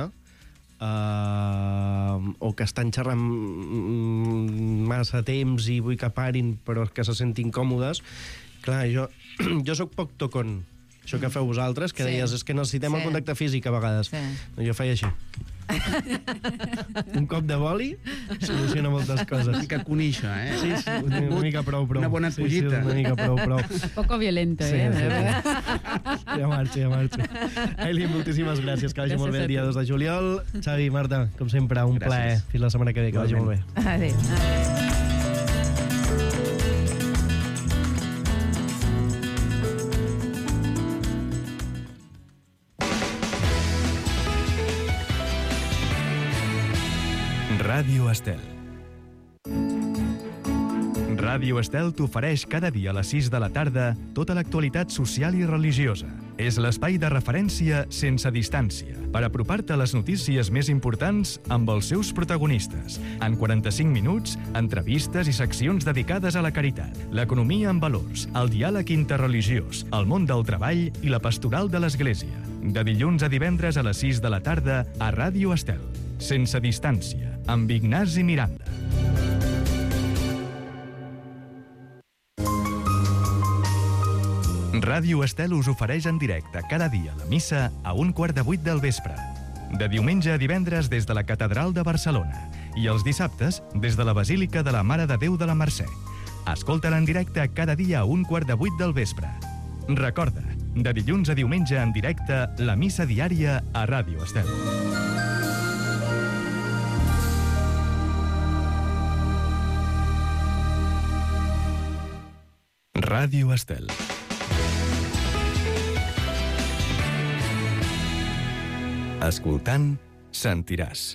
S3: uh, o que estan xerrant massa temps i vull que parin, però que se sentin còmodes, clar, jo, jo sóc poc tocon. Això que feu vosaltres, que sí. deies, és que necessitem sí. el contacte físic a vegades. Sí. Jo feia així. Un cop de boli soluciona moltes coses.
S4: Una mica conixa, eh?
S3: Sí, sí, una, una mica prou, prou.
S4: Una bona collita.
S3: Sí, sí, una mica prou, prou.
S5: Un poco violento,
S3: sí,
S5: eh?
S3: Sí. Ja marxo, ja marxo. Eileen, moltíssimes gràcies. Que vagi gràcies molt bé el dia dos de juliol. Xavi, Marta, com sempre, un gràcies. plaer. Fins la setmana que ve, que vagi molt bé.
S2: Adéu.
S1: Ràdio Estel. Ràdio Estel t'ofereix cada dia a les sis de la tarda tota l'actualitat social i religiosa. És l'espai de referència sense distància per apropar-te a les notícies més importants amb els seus protagonistes. En quaranta-cinc minuts, entrevistes i seccions dedicades a la caritat, l'economia en valors, el diàleg interreligiós, el món del treball i la pastoral de l'Església. De dilluns a divendres a les sis de la tarda a Ràdio Estel. Sense distància, amb Ignasi Miranda. Ràdio Estel us ofereix en directe cada dia la missa a un quart de vuit del vespre. De diumenge a divendres des de la Catedral de Barcelona i els dissabtes des de la Basílica de la Mare de Déu de la Mercè. Escolta-la en directe cada dia a un quart de vuit del vespre. Recorda, de dilluns a diumenge en directe, la missa diària a Ràdio Estel. Ràdio Estel. Escoltant, sentiràs.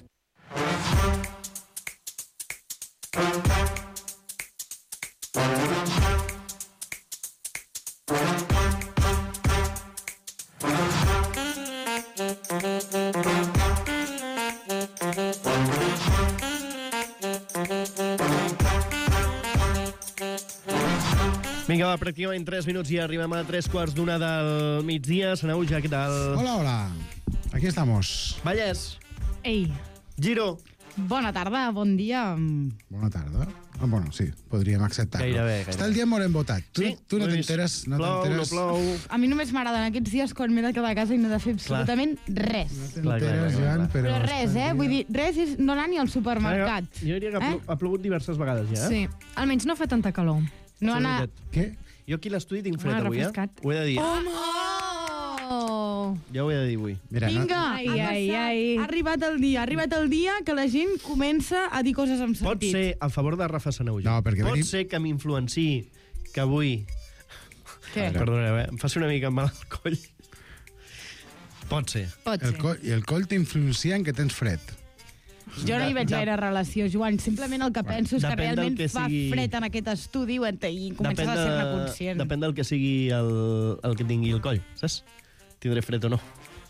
S3: Vinga, va, pràcticament tres minuts i arribem a tres quarts d'una del migdia. Sanauja, què tal?
S6: Hola, hola. Aquí estamos.
S3: Vallès.
S7: Ei,
S3: Giro.
S7: bona tarda, bon dia.
S6: Bona tarda. Ah, bueno, sí, podríem acceptar-lo.
S3: Gairebé, gairebé.
S6: Està el dia molt embotat. Tu,
S3: Sí,
S6: tu no
S3: ho he vist.
S6: t'enteres? No
S3: Plou, no
S6: t'enteres?
S3: plou.
S7: A mi només m'agraden aquests dies quan m'he de quedar a casa i no he de fer absolutament res.
S6: No
S3: Clar, clar,
S6: t'enteres,
S3: clar,
S6: Joan,
S3: clar.
S6: però...
S7: Però
S6: està
S7: res,
S6: el
S7: eh?
S6: dia-
S7: Vull dir, res és no anar ni al supermercat.
S3: Jo diria que ha,
S7: Eh?
S3: plo ha plogut diverses vegades ja. Eh?
S8: Sí, almenys no fa tanta calor.
S7: No
S3: Sí,
S7: anar...
S3: veritat.
S6: Què?
S3: Jo aquí a l'estudi tinc fred
S8: Ah,
S3: avui, eh?
S8: refrescat.
S3: Ho he de dir.
S7: Oh!
S3: Ja ho he de dir avui.
S6: Mira, no,
S7: Vinga,
S8: Ai,
S7: ha
S8: ai,
S7: passat.
S8: ai.
S7: Ha arribat el dia, ha arribat el dia que la gent comença a dir coses amb
S3: Pot
S7: sentit.
S3: ser a favor de Rafa Sanauja.
S6: No, perquè
S3: Pot
S6: venim-
S3: ser que m'influenciï que avui...
S7: Què?
S3: Perdoneu, eh? Em faci una mica mal al coll. Pot ser.
S7: Pot
S6: el,
S7: ser.
S6: coll, i el coll t'influencia en que tens fred.
S7: Jo no hi veig
S3: De-
S7: gaire relació, Joan. Simplement el que penso és que
S3: depèn del
S7: realment
S3: que
S7: fa
S3: sigui-
S7: fred en aquest estudi i i comences a ser-ne conscient.
S3: depèn del que sigui el, el que tingui el coll, saps? Tindré fred o no.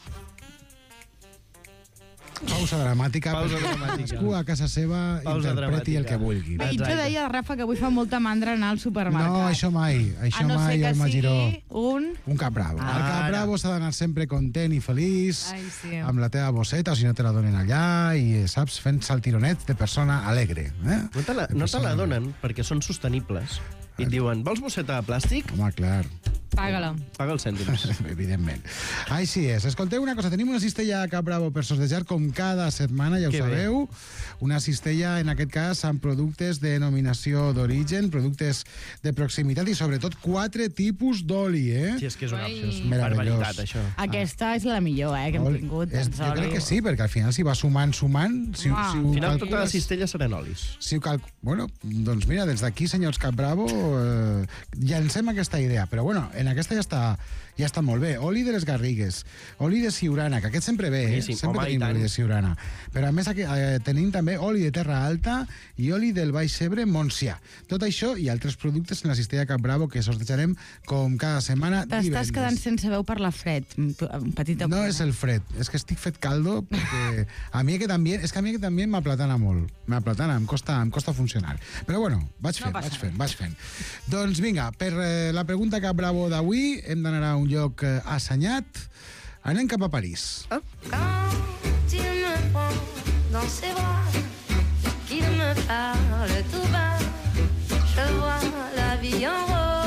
S6: Pausa dramàtica.
S3: Pausa
S6: perquè
S3: dramàtica.
S6: Cadascú a casa seva
S3: Pausa
S6: interpreti el
S3: dramàtica.
S6: que vulgui.
S7: Bé, jo
S3: Exacte.
S7: deia, Rafa, que avui fa molta mandra anar al supermercat.
S6: No, això mai. Això
S7: a no
S6: mai,
S7: ser que
S6: Alma Giró.
S7: sigui un...
S6: Un cap bravo.
S3: Ah,
S6: el cap
S3: ara.
S6: bravo s'ha d'anar sempre content i feliç,
S8: Ai, sí.
S6: amb la teva bosseta, o si no te la donen allà, i, saps, fent saltironets de persona alegre. Eh?
S3: No te la,
S6: De
S3: no te la
S6: persona
S3: donen perquè són sostenibles. I et diuen, vols bosseta de plàstic?
S6: Home, clar,
S8: Paga-la.
S3: Paga els cèntims.
S6: evidentment. Així és. Escolteu una cosa, tenim una cistella a Cap Bravo per sortejar com cada setmana, ja ho
S3: Que bé.
S6: sabeu. Una cistella, en aquest cas, amb productes de denominació d'origen, productes de proximitat i, sobretot, quatre tipus d'oli, eh?
S3: Sí, és que és una
S8: Ai.
S3: és
S6: Meravellós.
S3: barbaritat, això.
S7: Aquesta és la millor, eh, que hem
S6: Oli.
S7: tingut.
S6: És,
S7: doncs,
S6: jo crec
S7: oli.
S6: que sí, perquè al final s'hi va sumant, sumant. Si,
S7: Ah.
S6: si
S3: Al
S6: ho
S3: final, tota la
S6: calcules-
S3: cistella seran olis.
S6: Si ho cal... Bueno, doncs mira, des d'aquí, senyors Cap Bravo, eh, llancem aquesta idea. Però bueno, en aquesta ja està, ja està molt bé. Oli de les Garrigues, oli de Siurana, que aquest sempre ve, eh?
S3: Boníssim.
S6: Sempre
S3: Home, i
S6: tenim
S3: tant.
S6: oli de Siurana. Però a més aquí, eh, tenim també oli de Terra Alta i oli del Baix Ebre Montsià. Tot això i altres productes en la cistella Cap Bravo que sortejarem com cada setmana
S7: T'estàs
S6: divendres.
S7: quedant sense veu per la fred. Un petit
S6: No
S7: apunt,
S6: és
S7: eh?
S6: el fred, és que estic fet caldo perquè a mi aquest ambient, és que a mi aquest ambient m'aplatana molt. M'aplatana, em costa, em costa funcionar. Però bueno, vaig fent,
S7: passa
S6: vaig fent, vaig fent. Doncs vinga, per eh, la pregunta Cap Bravo d'avui hem d'anar a un lloc eh, assenyat. Anem cap a París.
S3: Ah.
S9: Quand il me prend dans ses bras, qu'il me parle tout bas, je vois la vie en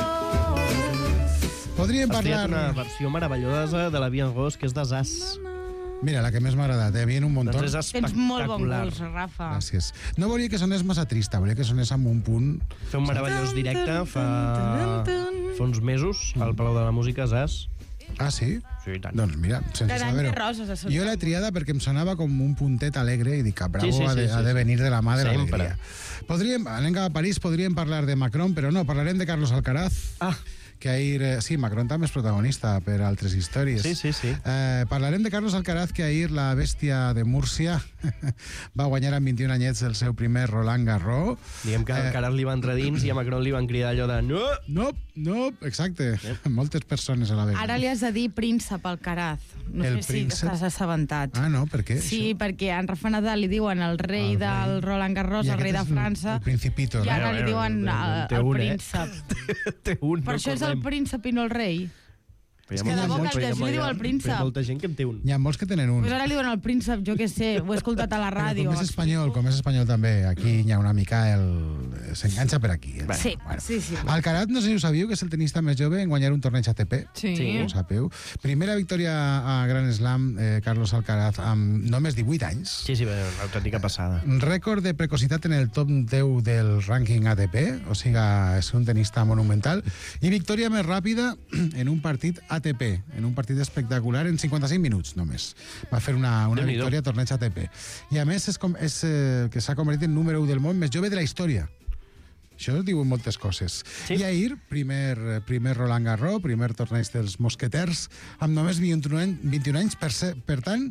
S9: rose.
S6: Podríem
S3: Has triat
S6: parlar...
S3: una versió meravellosa de la Via en Gos, que és de Zaz.
S6: Mira, la que més m'ha agradat, eh? Havien un muntó.
S3: Doncs és
S7: Tens molt bon
S3: espectacular.
S7: gust, Rafa.
S6: Gràcies. No volia que sonés massa trista, volia que sonés amb un punt...
S3: Fer un meravellós directe fa, fa uns mesos al Palau de la Música, Zaz.
S6: Ah, sí?
S3: Sí, i tant.
S6: Doncs mira, sense
S7: Taranya
S6: saber-ho.
S7: roses, a sota.
S6: Jo l'he triada perquè em sonava com un puntet alegre i dic que bravo
S3: Sí, sí, sí,
S6: ha, de,
S3: sí,
S6: ha de
S3: sí.
S6: venir de la mà de
S3: Sempre.
S6: l'alegria. Podríem, anem cap a París, podríem parlar de Macron, però no, parlarem de Carlos Alcaraz.
S3: Ah,
S6: Que ahir, eh, sí, Macron també és protagonista per altres històries.
S3: sí, sí, sí.
S6: Eh, parlarem de Carlos Alcaraz, que ahir la bèstia de Múrcia va guanyar amb vint-i-un anyets el seu primer Roland Garros.
S3: Diguem que
S6: Eh,
S3: el Carat li va entrar dins i a Macron li van cridar allò de no!
S6: No, no, exacte. Moltes persones a la vegada.
S7: Ara li has de dir príncep Alcaraz. No
S6: El
S7: sé
S6: príncep?
S7: si estàs assabentat.
S6: Ah, no, per què?
S7: Sí, perquè a en Rafa Nadal li diuen el rei
S6: El
S7: del Roland Garros,
S6: I
S7: el rei
S6: aquest
S7: de
S6: és el-
S7: França,
S6: el Principito,
S7: i
S6: no?
S7: ara li
S3: Bueno,
S7: diuen
S3: bueno,
S7: el,
S3: té
S7: el
S3: un, eh?
S7: príncep.
S3: Té un,
S7: Per
S3: no
S7: això és el
S3: correm.
S7: príncep i no el rei.
S3: Però hi ha
S7: És que de
S3: molta
S7: boca
S3: gent- però hi ha
S7: el Jesús li diu
S3: molta-
S7: al príncep.
S3: però hi ha molta gent que en té un.
S6: Hi ha molts que tenen un.
S7: Pues ara li diuen al príncep, jo què sé, ho he escoltat a la
S6: Però
S7: ràdio.
S6: com és espanyol, com és espanyol també, aquí hi ha una mica el... s'enganxa per aquí. El...
S7: Sí, sí, sí.
S6: Alcaraz, no sé si ho sabíeu, que és el tenista més jove en guanyar un torneig A T P.
S8: Sí.
S3: Sí.
S6: Ho sapeu. Primera victòria a Grand Slam, eh, Carlos Alcaraz, amb només divuit anys.
S3: Sí, sí, una autèntica passada.
S6: Rècord de precocitat en el top deu del rànquing A T P, o sigui, és un tenista monumental, i victòria més ràpida en un partit A T P, en un partit espectacular en cinquanta-cinc minuts només. Va fer una, una
S3: Déu-n'hi-do.
S6: victòria a torneig A T P. I a més és, com, és eh, que s'ha convertit en número u del món més jove de la història. Això diu moltes coses.
S3: Sí.
S6: I ahir, primer, primer Roland Garros, primer torneig dels mosqueters, amb només vint-i-un anys, vint-i-un anys per, ser, per tant,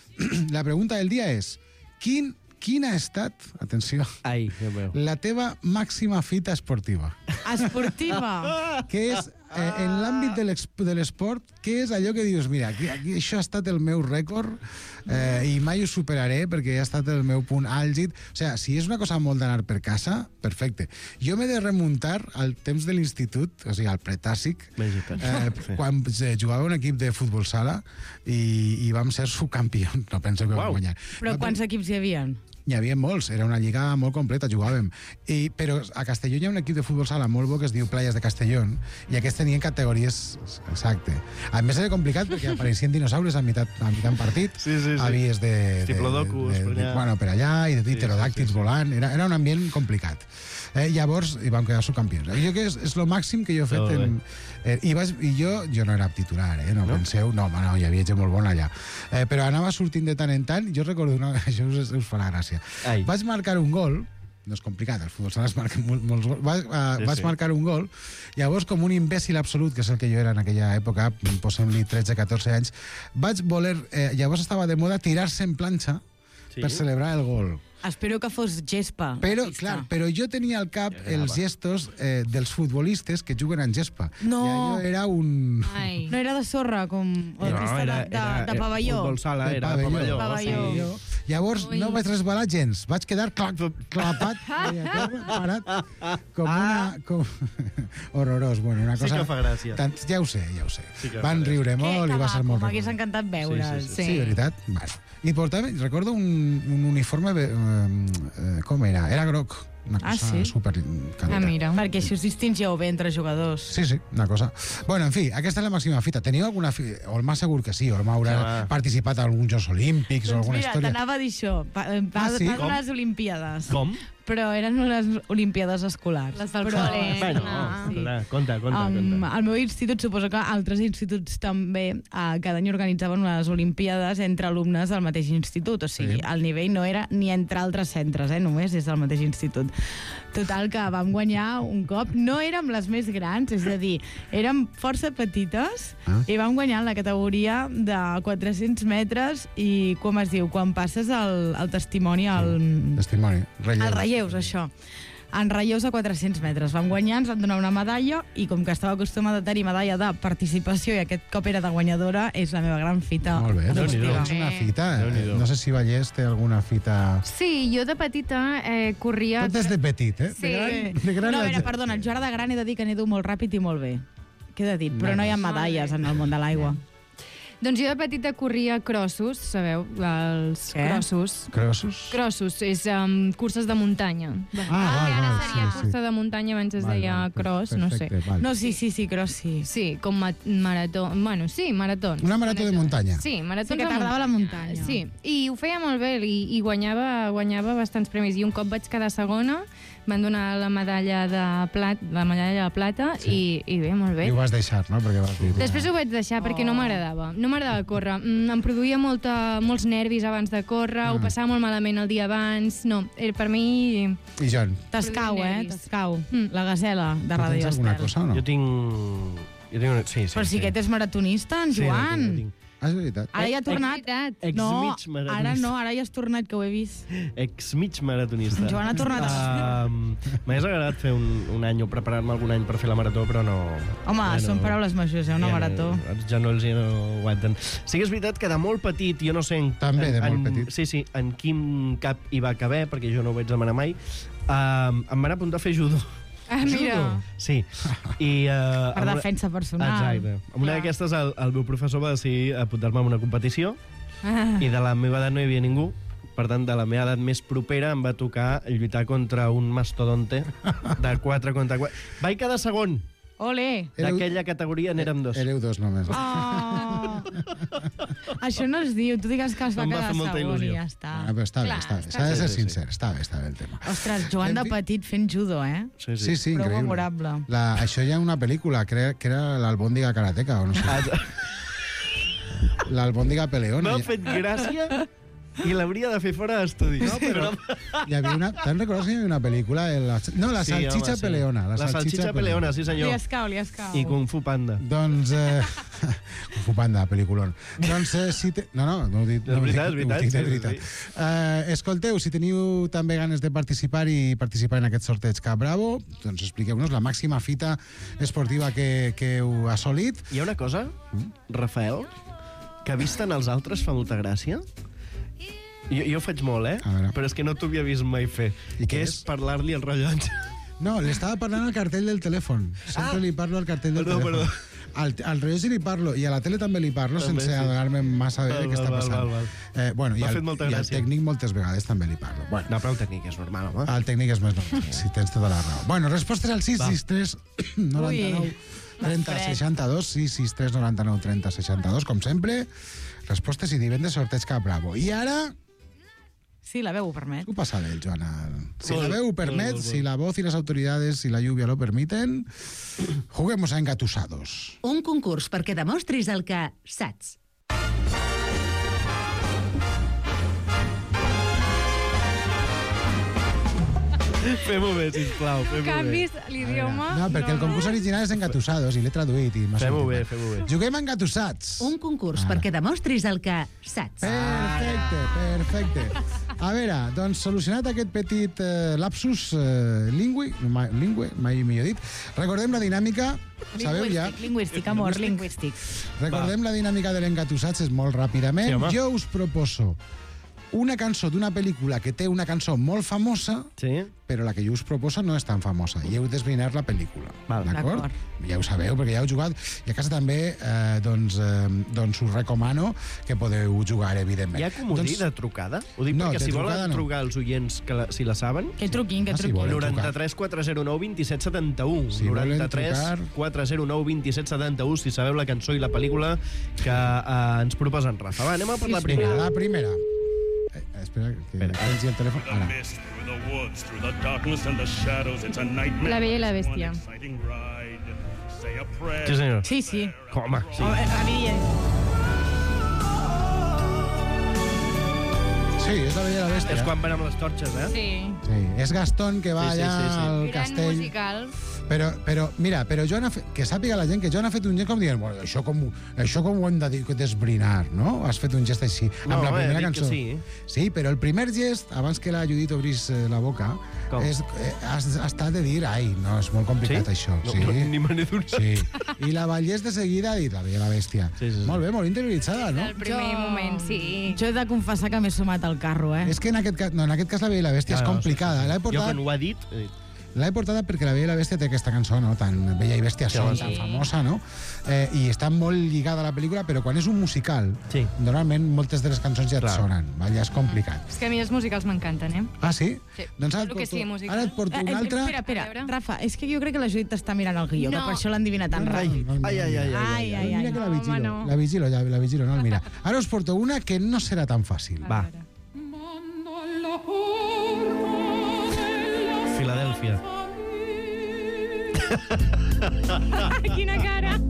S6: la pregunta del dia és quin, quina ha estat, atenció,
S3: Ai, Déu meu.
S6: la teva màxima fita esportiva?
S7: Esportiva.
S6: Què és, eh, en l'àmbit de l'ex- de l'esport, què és allò que dius, mira, aquí, aquí això ha estat el meu rècord eh, i mai ho superaré perquè ha estat el meu punt àlgid. O sigui, si és una cosa molt d'anar per casa, perfecte. Jo m'he de remuntar al temps de l'institut, o sigui, al pretàssic,
S3: Vagi, per-
S6: eh,
S3: Sí.
S6: quan eh, jugava un equip de futbol sala i, i vam ser subcampions. No penso que vam
S3: Uau.
S6: guanyar.
S7: Però
S6: no,
S7: quants equips hi havia?
S6: N'hi havia molts, era una lliga molt completa, jugàvem. I, però a Castelló hi ha un equip de futbol sala molt bo que es diu Playas de Castellón, i aquests tenien categories... Exacte. A més era complicat perquè apareixien dinosaures a mitat, a mitat en partit,
S3: Sí, sí, sí.
S6: havies de... de,
S3: Diplodocus,
S6: de,
S3: per
S6: de,
S3: allà.
S6: bueno, per allà, i de
S3: Sí,
S6: pterodàctils
S3: sí, sí, sí.
S6: volant. Era, era un ambient complicat. Eh, llavors, hi vam quedar subcampions. I jo que és, és el màxim que jo he fet
S3: Molt bé.
S6: en... Eh, i, vas, I jo, jo no era titular, eh? No,
S3: No?
S6: penseu... No, home, no, hi havia gent molt bona allà. Eh, però anava sortint de tant en tant, jo recordo una... Això us, us farà gràcia.
S3: Ai.
S6: Vaig marcar un gol, no és complicat, el futbol sala es marca mol, molts gols, vaig, uh,
S3: Sí,
S6: vaig
S3: sí.
S6: marcar un gol, llavors com un imbècil absolut, que és el que jo era en aquella època, posem-li tretze catorze anys, vaig voler, eh, llavors estava de moda tirar-se en planxa
S3: Sí.
S6: per celebrar el gol.
S7: Espero que fos gespa.
S6: Però,
S7: la pista.
S6: clar, però jo tenia al cap
S3: Ja
S6: els
S3: grava.
S6: gestos eh, dels futbolistes que juguen en gespa.
S7: No.
S6: I allò era un...
S8: Ai.
S7: No era de sorra, com... O de pista de, de, de pavelló.
S3: Futbol sala,
S6: de
S3: era
S6: pavelló.
S3: pavelló.
S7: Pavelló.
S3: Sí.
S6: Llavors
S8: Ui.
S6: no vaig resbalar gens, vaig quedar cla clapat, parat, com una... Com... Horrorós, bueno, una
S3: Sí
S6: cosa...
S3: que fa gràcia.
S6: Tant, ja ho sé, ja ho sé.
S3: Sí que fa
S6: Van
S3: gràcia.
S6: riure molt i va ser molt
S7: M'hagués
S6: recordat.
S7: encantat veure.
S3: Sí, sí,
S6: Sí, sí, veritat? Bueno. I portava, recordo un, un uniforme, eh, eh, com era? Era groc. Una cosa
S7: Ah, sí?
S6: super
S8: Ah, mira.
S7: Perquè això us distingiu bé entre jugadors.
S6: Sí, sí, una cosa. Bueno, en fi, aquesta és la màxima fita. Teniu alguna fita? Olma segur que sí. Olma haurà
S3: Home.
S6: participat a alguns Jocs Olímpics o
S7: Doncs
S6: alguna
S7: mira,
S6: història.
S7: t'anava a dir això. Va, va,
S6: Ah, sí?
S7: va
S3: Com?
S7: donar les Olimpíades.
S3: Com?
S7: Però eren unes Olimpíades escolars.
S8: Les del
S7: Però,
S8: col·le.
S3: Bueno,
S8: Ah,
S7: sí.
S3: conta, conta, conta.
S7: Um,
S3: conta.
S7: al meu institut, suposo que altres instituts també, uh, cada any organitzaven unes Olimpíades entre alumnes del mateix institut. O sigui,
S6: Sí.
S7: el nivell no era ni entre altres centres, eh, només des del mateix institut. Total, que vam guanyar un cop. No érem les més grans, és a dir, érem força petites
S6: Ah.
S7: i vam guanyar en la categoria de quatre-cents metres i, com es diu, quan passes el, el testimoni al...
S6: Testimoni, relleu.
S7: Els relleus, això. En relleus a quatre-cents metres. Vam guanyar, ens van donar una medalla i com que estava acostumada a tenir medalla de participació i aquest cop era de guanyadora, és la meva gran fita.
S6: Molt bé, doncs
S3: Déu-n'hi-do.
S6: tens una fita.
S3: Déu-n'hi-do.
S6: No sé si Vallès té alguna fita...
S8: Sí, jo de petita eh, corria...
S6: Tot des de petit, eh?
S8: Sí.
S6: De gran, de gran
S7: No, a
S6: la
S7: veure,
S6: gent-
S7: perdona, jo ara de gran he de dir que nedo molt ràpid i molt bé. Queda dit, però no hi ha medalles en el món de l'aigua.
S8: Doncs jo de petita corria crossos, sabeu? Els
S7: Què?
S8: crossos.
S6: Crossos?
S8: Crossos, és um, curses de muntanya.
S6: Ah, val,
S8: ara
S6: val,
S8: seria
S6: sí, sí.
S8: cursa de muntanya, abans es
S6: Val,
S8: deia
S6: val, per-
S8: cross, no sé.
S6: perfecte, val.
S7: No, sí, sí, sí, cross sí.
S8: Sí, com ma marató. Bueno, sí, maratons.
S6: Una marató de muntanya.
S8: Sí, maratons
S7: Sí que
S8: de
S7: t'agradava la muntanya.
S8: Sí, i ho feia molt bé i, i guanyava, guanyava bastants premis. I un cop vaig quedar segona, van donar la medalla de plat, la medalla de plata
S6: Sí.
S8: i, i bé, molt bé.
S6: I ho vas deixar, no? Perquè vas dir...
S8: Després ho vaig deixar perquè no m'agradava. No m'agradava córrer. Mm, em produïa molta, molts nervis abans de córrer, ho
S6: Ah.
S8: passava molt malament el dia abans. No, eh, per mi...
S6: I Joan,
S7: T'escau, eh?
S8: Nervis.
S7: T'escau.
S8: Mm.
S7: La gasela de
S6: tu tens
S7: Radio
S6: alguna
S7: Estel.
S6: cosa o no?
S3: Jo tinc... Jo tinc una... Sí, sí,
S7: Però sí
S3: sí.
S7: que ets maratonista, en
S3: Sí, no
S7: Joan.
S3: tinc, no tinc.
S6: Ah, és veritat.
S7: Ara ja ha tornat.
S8: Veritat.
S3: Ex
S7: No,
S3: mig maratonista.
S7: ara no, ara ja has tornat, que ho he vist.
S3: Ex mig maratonista.
S7: En Joan ha tornat a-
S3: Um, M'hagués agradat fer un, un any o preparar-me algun any per fer la marató, però no...
S7: Home,
S3: ja
S7: són
S3: no-
S7: paraules majors, eh? Una
S3: ja
S7: marató.
S3: No, els genolls ja no aguanten. Sí que és veritat que de molt petit, jo no sé... En,
S6: També de
S3: en,
S6: molt
S3: en,
S6: petit.
S3: Sí, sí, en quin cap hi va caber, perquè jo no ho vaig demanar mai, um, em van apuntar a fer judo.
S8: Ah, mira.
S3: Sí. I, uh,
S7: Per defensa personal.
S3: Exacte. Amb una d'aquestes, el, el meu professor va decidir apuntar-me a una competició
S8: Ah.
S3: i de la meva edat no hi havia ningú. Per tant, de la meva edat més propera em va tocar lluitar contra un mastodonte de quatre contra quatre. Vaig quedar segon.
S7: Ole!
S3: D'aquella categoria n'érem dos.
S6: Éreu dos només.
S7: Oh. Això no es diu. Tu digues que es va
S3: Em va
S7: quedar
S3: fer molta
S7: segon i
S3: il·lusió.
S7: ja està.
S6: Ah, però està bé,
S7: Clar,
S6: està bé.
S7: està
S6: S'ha de ser
S3: bé. Sí, sí,
S6: sincer. Està bé, està bé el tema.
S7: Ostres, Joan de
S6: En fi-
S7: petit fent judo, eh?
S3: Sí,
S6: Sí, sí,
S7: Prou
S6: increïble.
S7: memorable.
S6: La, això hi ha una pel·lícula, que era, que era l'Albòndiga Karateka, o no sé.
S3: Ah,
S6: L'Albòndiga Peleona.
S3: m'ha fet gràcia i l'hauria de fer fora d'estudi.
S6: No, però hi havia una... Te'n recordes que hi havia una pel·lícula? La, no, la
S3: Sí,
S6: salchicha
S3: home, sí.
S6: peleona. La,
S3: La salchicha peleona, sí senyor.
S7: Li escau, li escau.
S3: I Kung Fu Panda.
S6: Doncs... Eh, Kung Fu Panda, pel·lículon. Doncs eh, si... Te... No, no, no ho dic,
S3: És
S6: no ho dic,
S3: veritat, és
S6: ho
S3: veritat,
S6: dic de
S3: sí, sí,
S6: veritat.
S3: sí.
S6: Eh, escolteu, si teniu també ganes de participar i participar en aquest sorteig Cap Bravo, doncs expliqueu-nos la màxima fita esportiva que, que heu assolit.
S3: Hi ha una cosa, Rafael, que vist en els altres fa molta gràcia. Jo, jo ho faig molt, eh?
S6: A veure.
S3: Però és que no t'ho havia vist mai fer.
S6: I què
S3: que
S6: és?
S3: és parlar-li al rellotge.
S6: No, li estava parlant al cartell del telèfon. Sempre
S3: Ah!
S6: li parlo al cartell del
S3: Perdó,
S6: telèfon.
S3: perdó.
S6: Al, al rellotge li parlo, i a la tele també li parlo,
S3: També,
S6: sense
S3: sí.
S6: adonar-me massa bé
S3: Val,
S6: de què està
S3: val,
S6: passant.
S3: val, val.
S6: Eh, bueno, i
S3: M'ha
S6: al,
S3: fet molta
S6: i al
S3: gràcia.
S6: tècnic moltes vegades també li parlo. Bueno,
S3: No, però el tècnic és normal, home.
S6: el tècnic és més normal, si tens tota la raó. Bueno, respostes al sis sis tres noranta-nou trenta
S7: fred.
S6: seixanta-dos, sis sis tres noranta-nou trenta seixanta-dos, com sempre. Respostes i divendres sorteig Cap Bravo. I ara...
S7: Sí, la veu ho permet.
S6: Ho pasa bé, Joana. Si
S3: Molt,
S6: la veu ho
S3: molt,
S6: permet,
S3: molt, molt.
S6: si la voz y las autoridades, si la lluvia lo permiten, juguemos a engatusados.
S10: Un concurs perquè demostris el que saps.
S3: Fem-ho bé, sisplau, fem-ho bé.
S8: Canvis l'idioma.
S6: No, perquè el concurs original és engatusados i l'he traduït. I m'ha
S3: Fem-ho
S6: sortit
S3: bé,
S6: mal.
S3: fem-ho bé.
S6: Juguem a engatussats.
S10: Un concurs
S6: Ara.
S10: perquè demostris el que saps.
S6: Perfecte, perfecte. A veure, doncs solucionat aquest petit eh, lapsus eh, lingüi, ma, lingüe, mai millor dit, recordem la dinàmica, sabeu ja?
S7: Lingüístic, lingüístic, amor, lingüístic.
S6: Recordem la dinàmica de l'engatussats, és molt ràpidament.
S3: Sí, home.
S6: Jo us proposo una cançó d'una pel·lícula que té una cançó molt famosa,
S3: Sí?
S6: però la que jo us proposo no és tan famosa, i heu d'esbrinar la pel·lícula.
S3: Val.
S6: D'acord?
S7: D'acord.
S6: Ja ho sabeu, perquè ja heu jugat, i a casa també eh, doncs, eh, doncs us recomano que podeu jugar, evidentment.
S3: Hi ha comodí
S6: doncs,
S3: de trucada? Ho dic
S6: No,
S3: perquè
S6: de
S3: si volen
S6: trucada no.
S3: trucar els oients que la, si la saben,
S7: Que truquin, que
S6: Ah, sí,
S7: truquin.
S6: volen.
S3: noranta-tres quatre zero nou vint set setanta-u.
S6: Si volen
S3: noranta-tres
S6: trucar-
S3: quatre zero nou vint set setanta-u, si sabeu la cançó i la pel·lícula que eh, ens proposen Rafa. Va, anem a per la
S6: Vinga,
S3: primera.
S6: la primera. Eh, espera, que
S3: Espera.
S6: pengi el telèfon. Ara.
S11: Mist through the woods, through the darkness and the shadows. It's a nightmare.
S8: La Bella i la Bèstia.
S11: One exciting ride. Say a prayer.
S3: Sí, senyor.
S7: Sí, sí.
S3: Home, sí.
S7: Oh, eh, evident.
S6: Sí, és la Bella i la Bèstia.
S3: És quan van amb les torxes, eh?
S8: Sí.
S6: Sí, és Gastón que va
S3: Sí, sí,
S6: allà
S3: sí, sí.
S6: al
S8: Gran
S6: castell.
S8: musical.
S6: Però, però, mira, però Joan ha fet, que sàpiga la gent que Joan ha fet un gest com dient, bueno, això com, això com ho hem de dir, d'esbrinar, no? Has fet un gest així,
S3: No,
S6: amb la
S3: home, he
S6: primera
S3: dit que
S6: cançó.
S3: sí.
S6: Sí, però el primer gest, abans que la Judit obrís eh, la boca,
S3: Com?
S6: és, eh, has, has estat de dir, ai, no, és molt complicat
S3: Sí?
S6: això.
S3: No,
S6: sí.
S3: no, ni me n'he donat.
S6: Sí. I la Vallès de seguida ha dit, la Bella i la Bèstia.
S3: Sí, sí, sí.
S6: Molt bé, molt interioritzada, no?
S8: El primer moment, sí.
S7: Jo he de confessar que m'he sumat al carro, eh?
S6: És que en aquest cas, no, en aquest cas la Bella i la Bèstia
S3: Ja,
S6: és
S3: no,
S6: complicada.
S3: sí, sí.
S6: L'he
S3: Jo
S6: portada,
S3: quan ho ha dit... he dit,
S6: l'he portada perquè la Bella i la Bèstia té aquesta cançó, no? Tan Bella i Bèstia
S3: Sí,
S6: són,
S3: sí.
S6: tan famosa, no? Eh, I està molt lligada a la pel·lícula, però quan és un musical,
S3: Sí.
S6: normalment moltes de les cançons ja et
S3: Clar.
S6: sonen, val? Ja és complicat.
S8: És que a mi els musicals m'encanten, eh?
S6: Ah, sí?
S8: Sí.
S6: Doncs ara et
S8: Tot el que
S6: porto,
S8: sigui musical.
S6: ara et porto
S7: Eh,
S6: un
S7: eh,
S6: altre...
S7: Espera, espera,
S8: A veure.
S7: Rafa, és que jo crec que la Judit t'està mirant el guió, que
S8: No.
S7: per això l'endivina tan
S6: Ai,
S7: ràpid.
S6: no, no,
S3: Ai, ai, ai, ai,
S7: Ai, ai,
S6: Mira
S7: ai.
S6: que la
S8: No,
S6: vigilo,
S8: home, no.
S6: la vigilo, ja, la vigilo, no el mira. Ara us porto una que no serà tan fàcil.
S3: Va. Filadèlfia.
S8: Quina cara!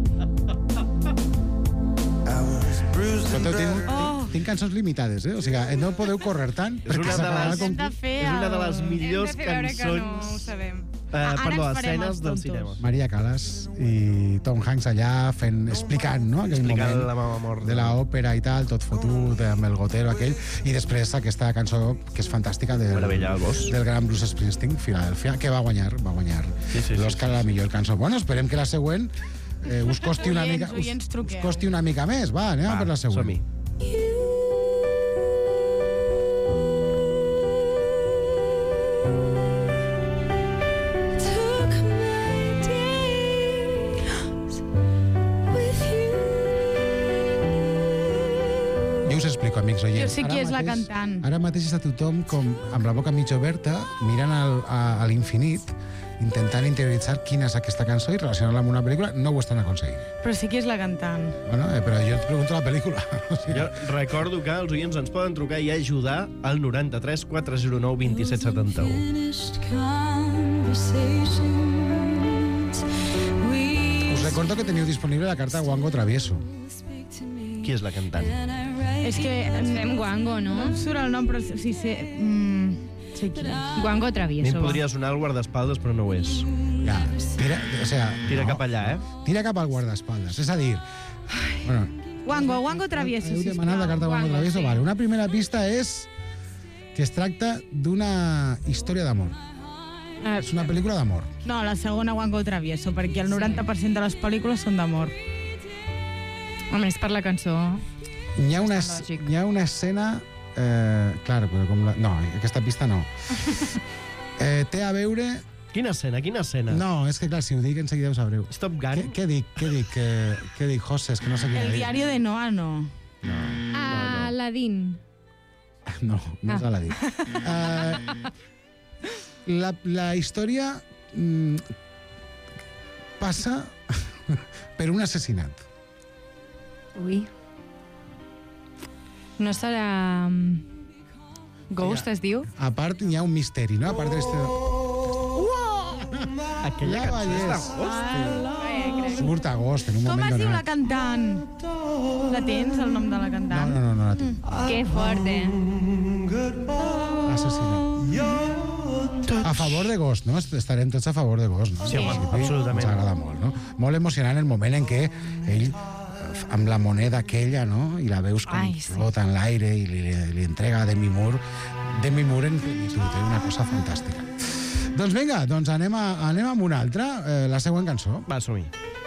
S6: Escolteu, tinc,
S7: Oh.
S6: tinc, tinc cançons limitades, eh? O sigui, eh, no podeu córrer tant,
S3: És
S6: perquè
S3: una de
S6: s'acabarà
S3: les-
S6: com...
S7: Hem de fer
S3: És una de
S7: el-
S3: les millors
S8: Hem de fer veure que no ho
S3: cançons...
S8: sabem.
S3: Eh,
S7: Ara
S3: perdó,
S7: ens farem els
S3: escenes del
S7: tontos.
S3: cinema.
S6: Maria Callas i Tom Hanks allà fent, explicant, no?, aquell
S3: Explicant
S6: moment
S3: la meva mort.
S6: de l'òpera i tal, tot fotut, amb el gotero aquell, i després aquesta cançó que és fantàstica del,
S3: Meravella, el Bosch.
S6: del gran Bruce Springsteen, Philadelphia, que va guanyar, va guanyar
S3: Sí, sí, sí,
S6: l'Òscar a la millor cançó. Bueno, esperem que la següent eh, us costi una
S7: Oients,
S6: mica us,
S7: oients,
S6: us
S7: truqueu.
S6: costi una mica més. Va, anem
S3: Va,
S6: per la següent.
S3: som-hi.
S6: amics oients.
S7: Jo sé qui
S6: Ara
S7: és la
S6: mateix-
S7: cantant.
S6: Ara mateix està tothom com amb la boca mig oberta, mirant al, a, a l'infinit, intentant interioritzar quina és aquesta cançó i relacionar-la amb una pel·lícula. No ho estan aconseguint.
S7: Però sé qui és la cantant.
S6: Bueno, eh, però jo et pregunto la pel·lícula. O sigui,
S3: Jo recordo que els oients ens poden trucar i ajudar al noranta-tres quatre zero nou vint set setanta-u.
S6: us recordo que teniu disponible la carta Wango Travieso.
S3: Qui és la cantant?
S7: És que
S8: Ens fem guango, no?
S7: no em surt el nom, però sí sé... Mm, sé qui.
S8: Guango
S3: A mi em
S8: travieso.
S3: podria sonar el guardaespaldes, però no ho és.
S6: Ja, tira, o sea,
S3: Tira
S6: no,
S3: cap allà, eh?
S6: Tira cap al guardaespaldes. És a dir... Bueno,
S7: Guango, Guango Travieso,
S6: heu
S7: sisplau.
S6: demanat la carta Wango
S8: Wango,
S6: Travieso.
S8: sí.
S6: Vale. Una primera pista és que es tracta d'una història d'amor.
S7: Eh,
S6: És una pel·lícula d'amor.
S7: No, la segona Guango Travieso, perquè el noranta per cent de les pel·lícules són d'amor.
S8: A més, per la cançó...
S6: Hi ha una,
S8: És lògic.
S6: hi ha una escena... Eh, clar, però com la... No, aquesta pista no. Eh, té a veure...
S3: Quina escena, quina escena?
S6: No, és que clar, si ho dic enseguida ho sabreu.
S3: Top
S6: Què,
S3: Gun?
S6: què dic? Què dic? Què, què dic, José? És que no sé què
S7: El
S6: dir.
S7: diario de Noah, no.
S8: Ah, Aladdin.
S6: No, no és
S8: Ah.
S6: Aladdin. Uh, la, la història mm, passa per un assassinat.
S8: Ui. No serà... mm, Ghost, es diu?
S6: A part, hi ha un misteri, no? A part de este...
S3: Aquella
S6: Ja
S3: cançó és
S6: veies.
S3: d'agost.
S6: Surt a agost, en un
S7: Com
S6: moment
S7: es diu la
S6: donat.
S7: cantant? La tens, el nom de la
S6: No,
S7: cantant?
S6: no, no, no la tinc.
S8: Que fort, eh?
S6: Assassinat. A favor de Ghost, no? Estarem tots a favor de Ghost, no?
S3: Sí, home,
S6: En principi,
S3: absolutament.
S6: Ens agrada molt, no? Molt emocionant el moment en què ell, amb la moneda aquella, no? I la veus com
S8: Ai, sí.
S6: flota en l'aire i li, li entrega a Demi Moore. Demi Moore en plenitud, eh? Una cosa fantàstica. Doncs vinga, doncs anem, a, anem amb una altra, eh, la següent cançó.
S3: Va, som-hi.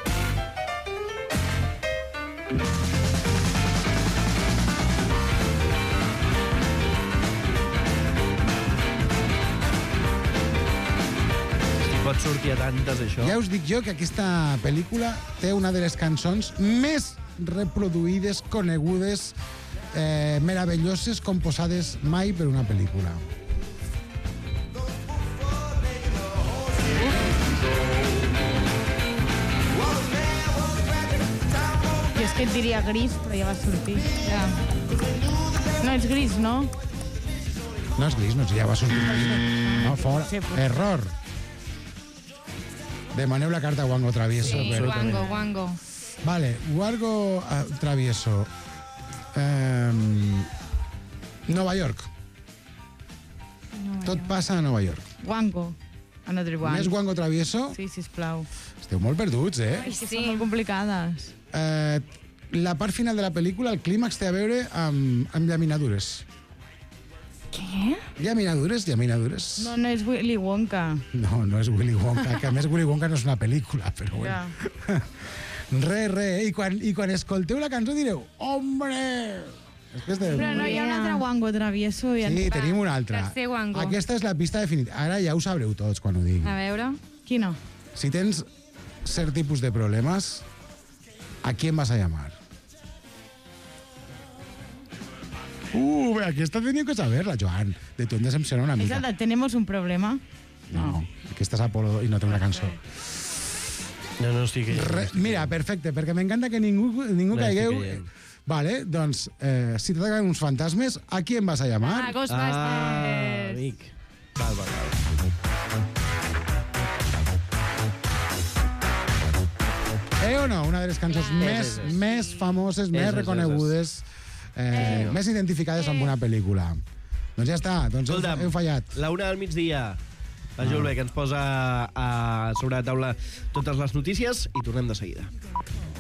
S3: Pot sortir a tantes, això.
S6: Ja us dic jo que aquesta pel·lícula té una de les cançons més reproduïdes, conegudes, eh, meravelloses, composades mai per una pel·lícula.
S7: Jo és que et diria gris, però ja va sortir. Ja. No, és gris, no?
S6: No és gris, no, si ja va sortir. No, fora.
S7: Sí, però-
S6: Error. Demaneu la carta Wango Travieso.
S8: Sí,
S6: però-
S8: guango, guango.
S6: Vale, Wango uh, Travieso. Um, Nova York. Tot passa a Nova York.
S7: Guango. Another one.
S6: Més Wango Travieso?
S7: Sí, sisplau.
S6: Esteu molt perduts, eh?
S7: És que són molt complicades.
S6: Eh, la part final de la pel·lícula, el clímax, té a veure amb, amb llaminadures.
S7: Què?
S6: Llaminadures, llaminadures.
S7: No, no és Willy Wonka.
S6: No, no és Willy Wonka, que a més Willy Wonka no és una pel·lícula, però bueno.
S7: Ja.
S6: Re, re, eh? I quan, i quan escolteu la cançó direu, hombre! És que és de...
S7: Però no hi ha un altre Wango Travieso. I
S6: Sí, tenim una altra.
S8: tercer Wango.
S6: Aquesta és la pista definitiva. Ara ja ho sabreu tots quan ho digui.
S8: A veure...
S7: Quina?
S6: Si tens cert tipus de problemes, ¿a quién vas a llamar? Uh, bé, aquesta teniu que saber-la, Joan. De tu em decepciona una
S7: És
S6: mica.
S7: el de Tenemos un problema?
S6: No, aquesta és Apolo i no té una cançó.
S3: No, no estic...
S6: Re, mira, perfecte, perquè m'encanta que ningú, ningú
S3: No,
S6: caigueu.
S3: estic caient.
S6: Vale, doncs, eh, si t'ataquen uns fantasmes, ¿a quién vas a llamar?
S8: Ah, Ghostbusters.
S3: Ah, amic. Val, val, val.
S6: Eh o no? Una de les cançons
S8: Clar.
S6: més,
S3: És, és, és.
S6: més famoses,
S3: És,
S6: més
S3: és,
S6: reconegudes, eh, més identificades amb una pel·lícula. Doncs ja està, doncs heu,
S3: Escolta'm,
S6: heu fallat.
S3: la una del migdia. La Julve, que ens posa a, sobre la taula totes les notícies i tornem de seguida.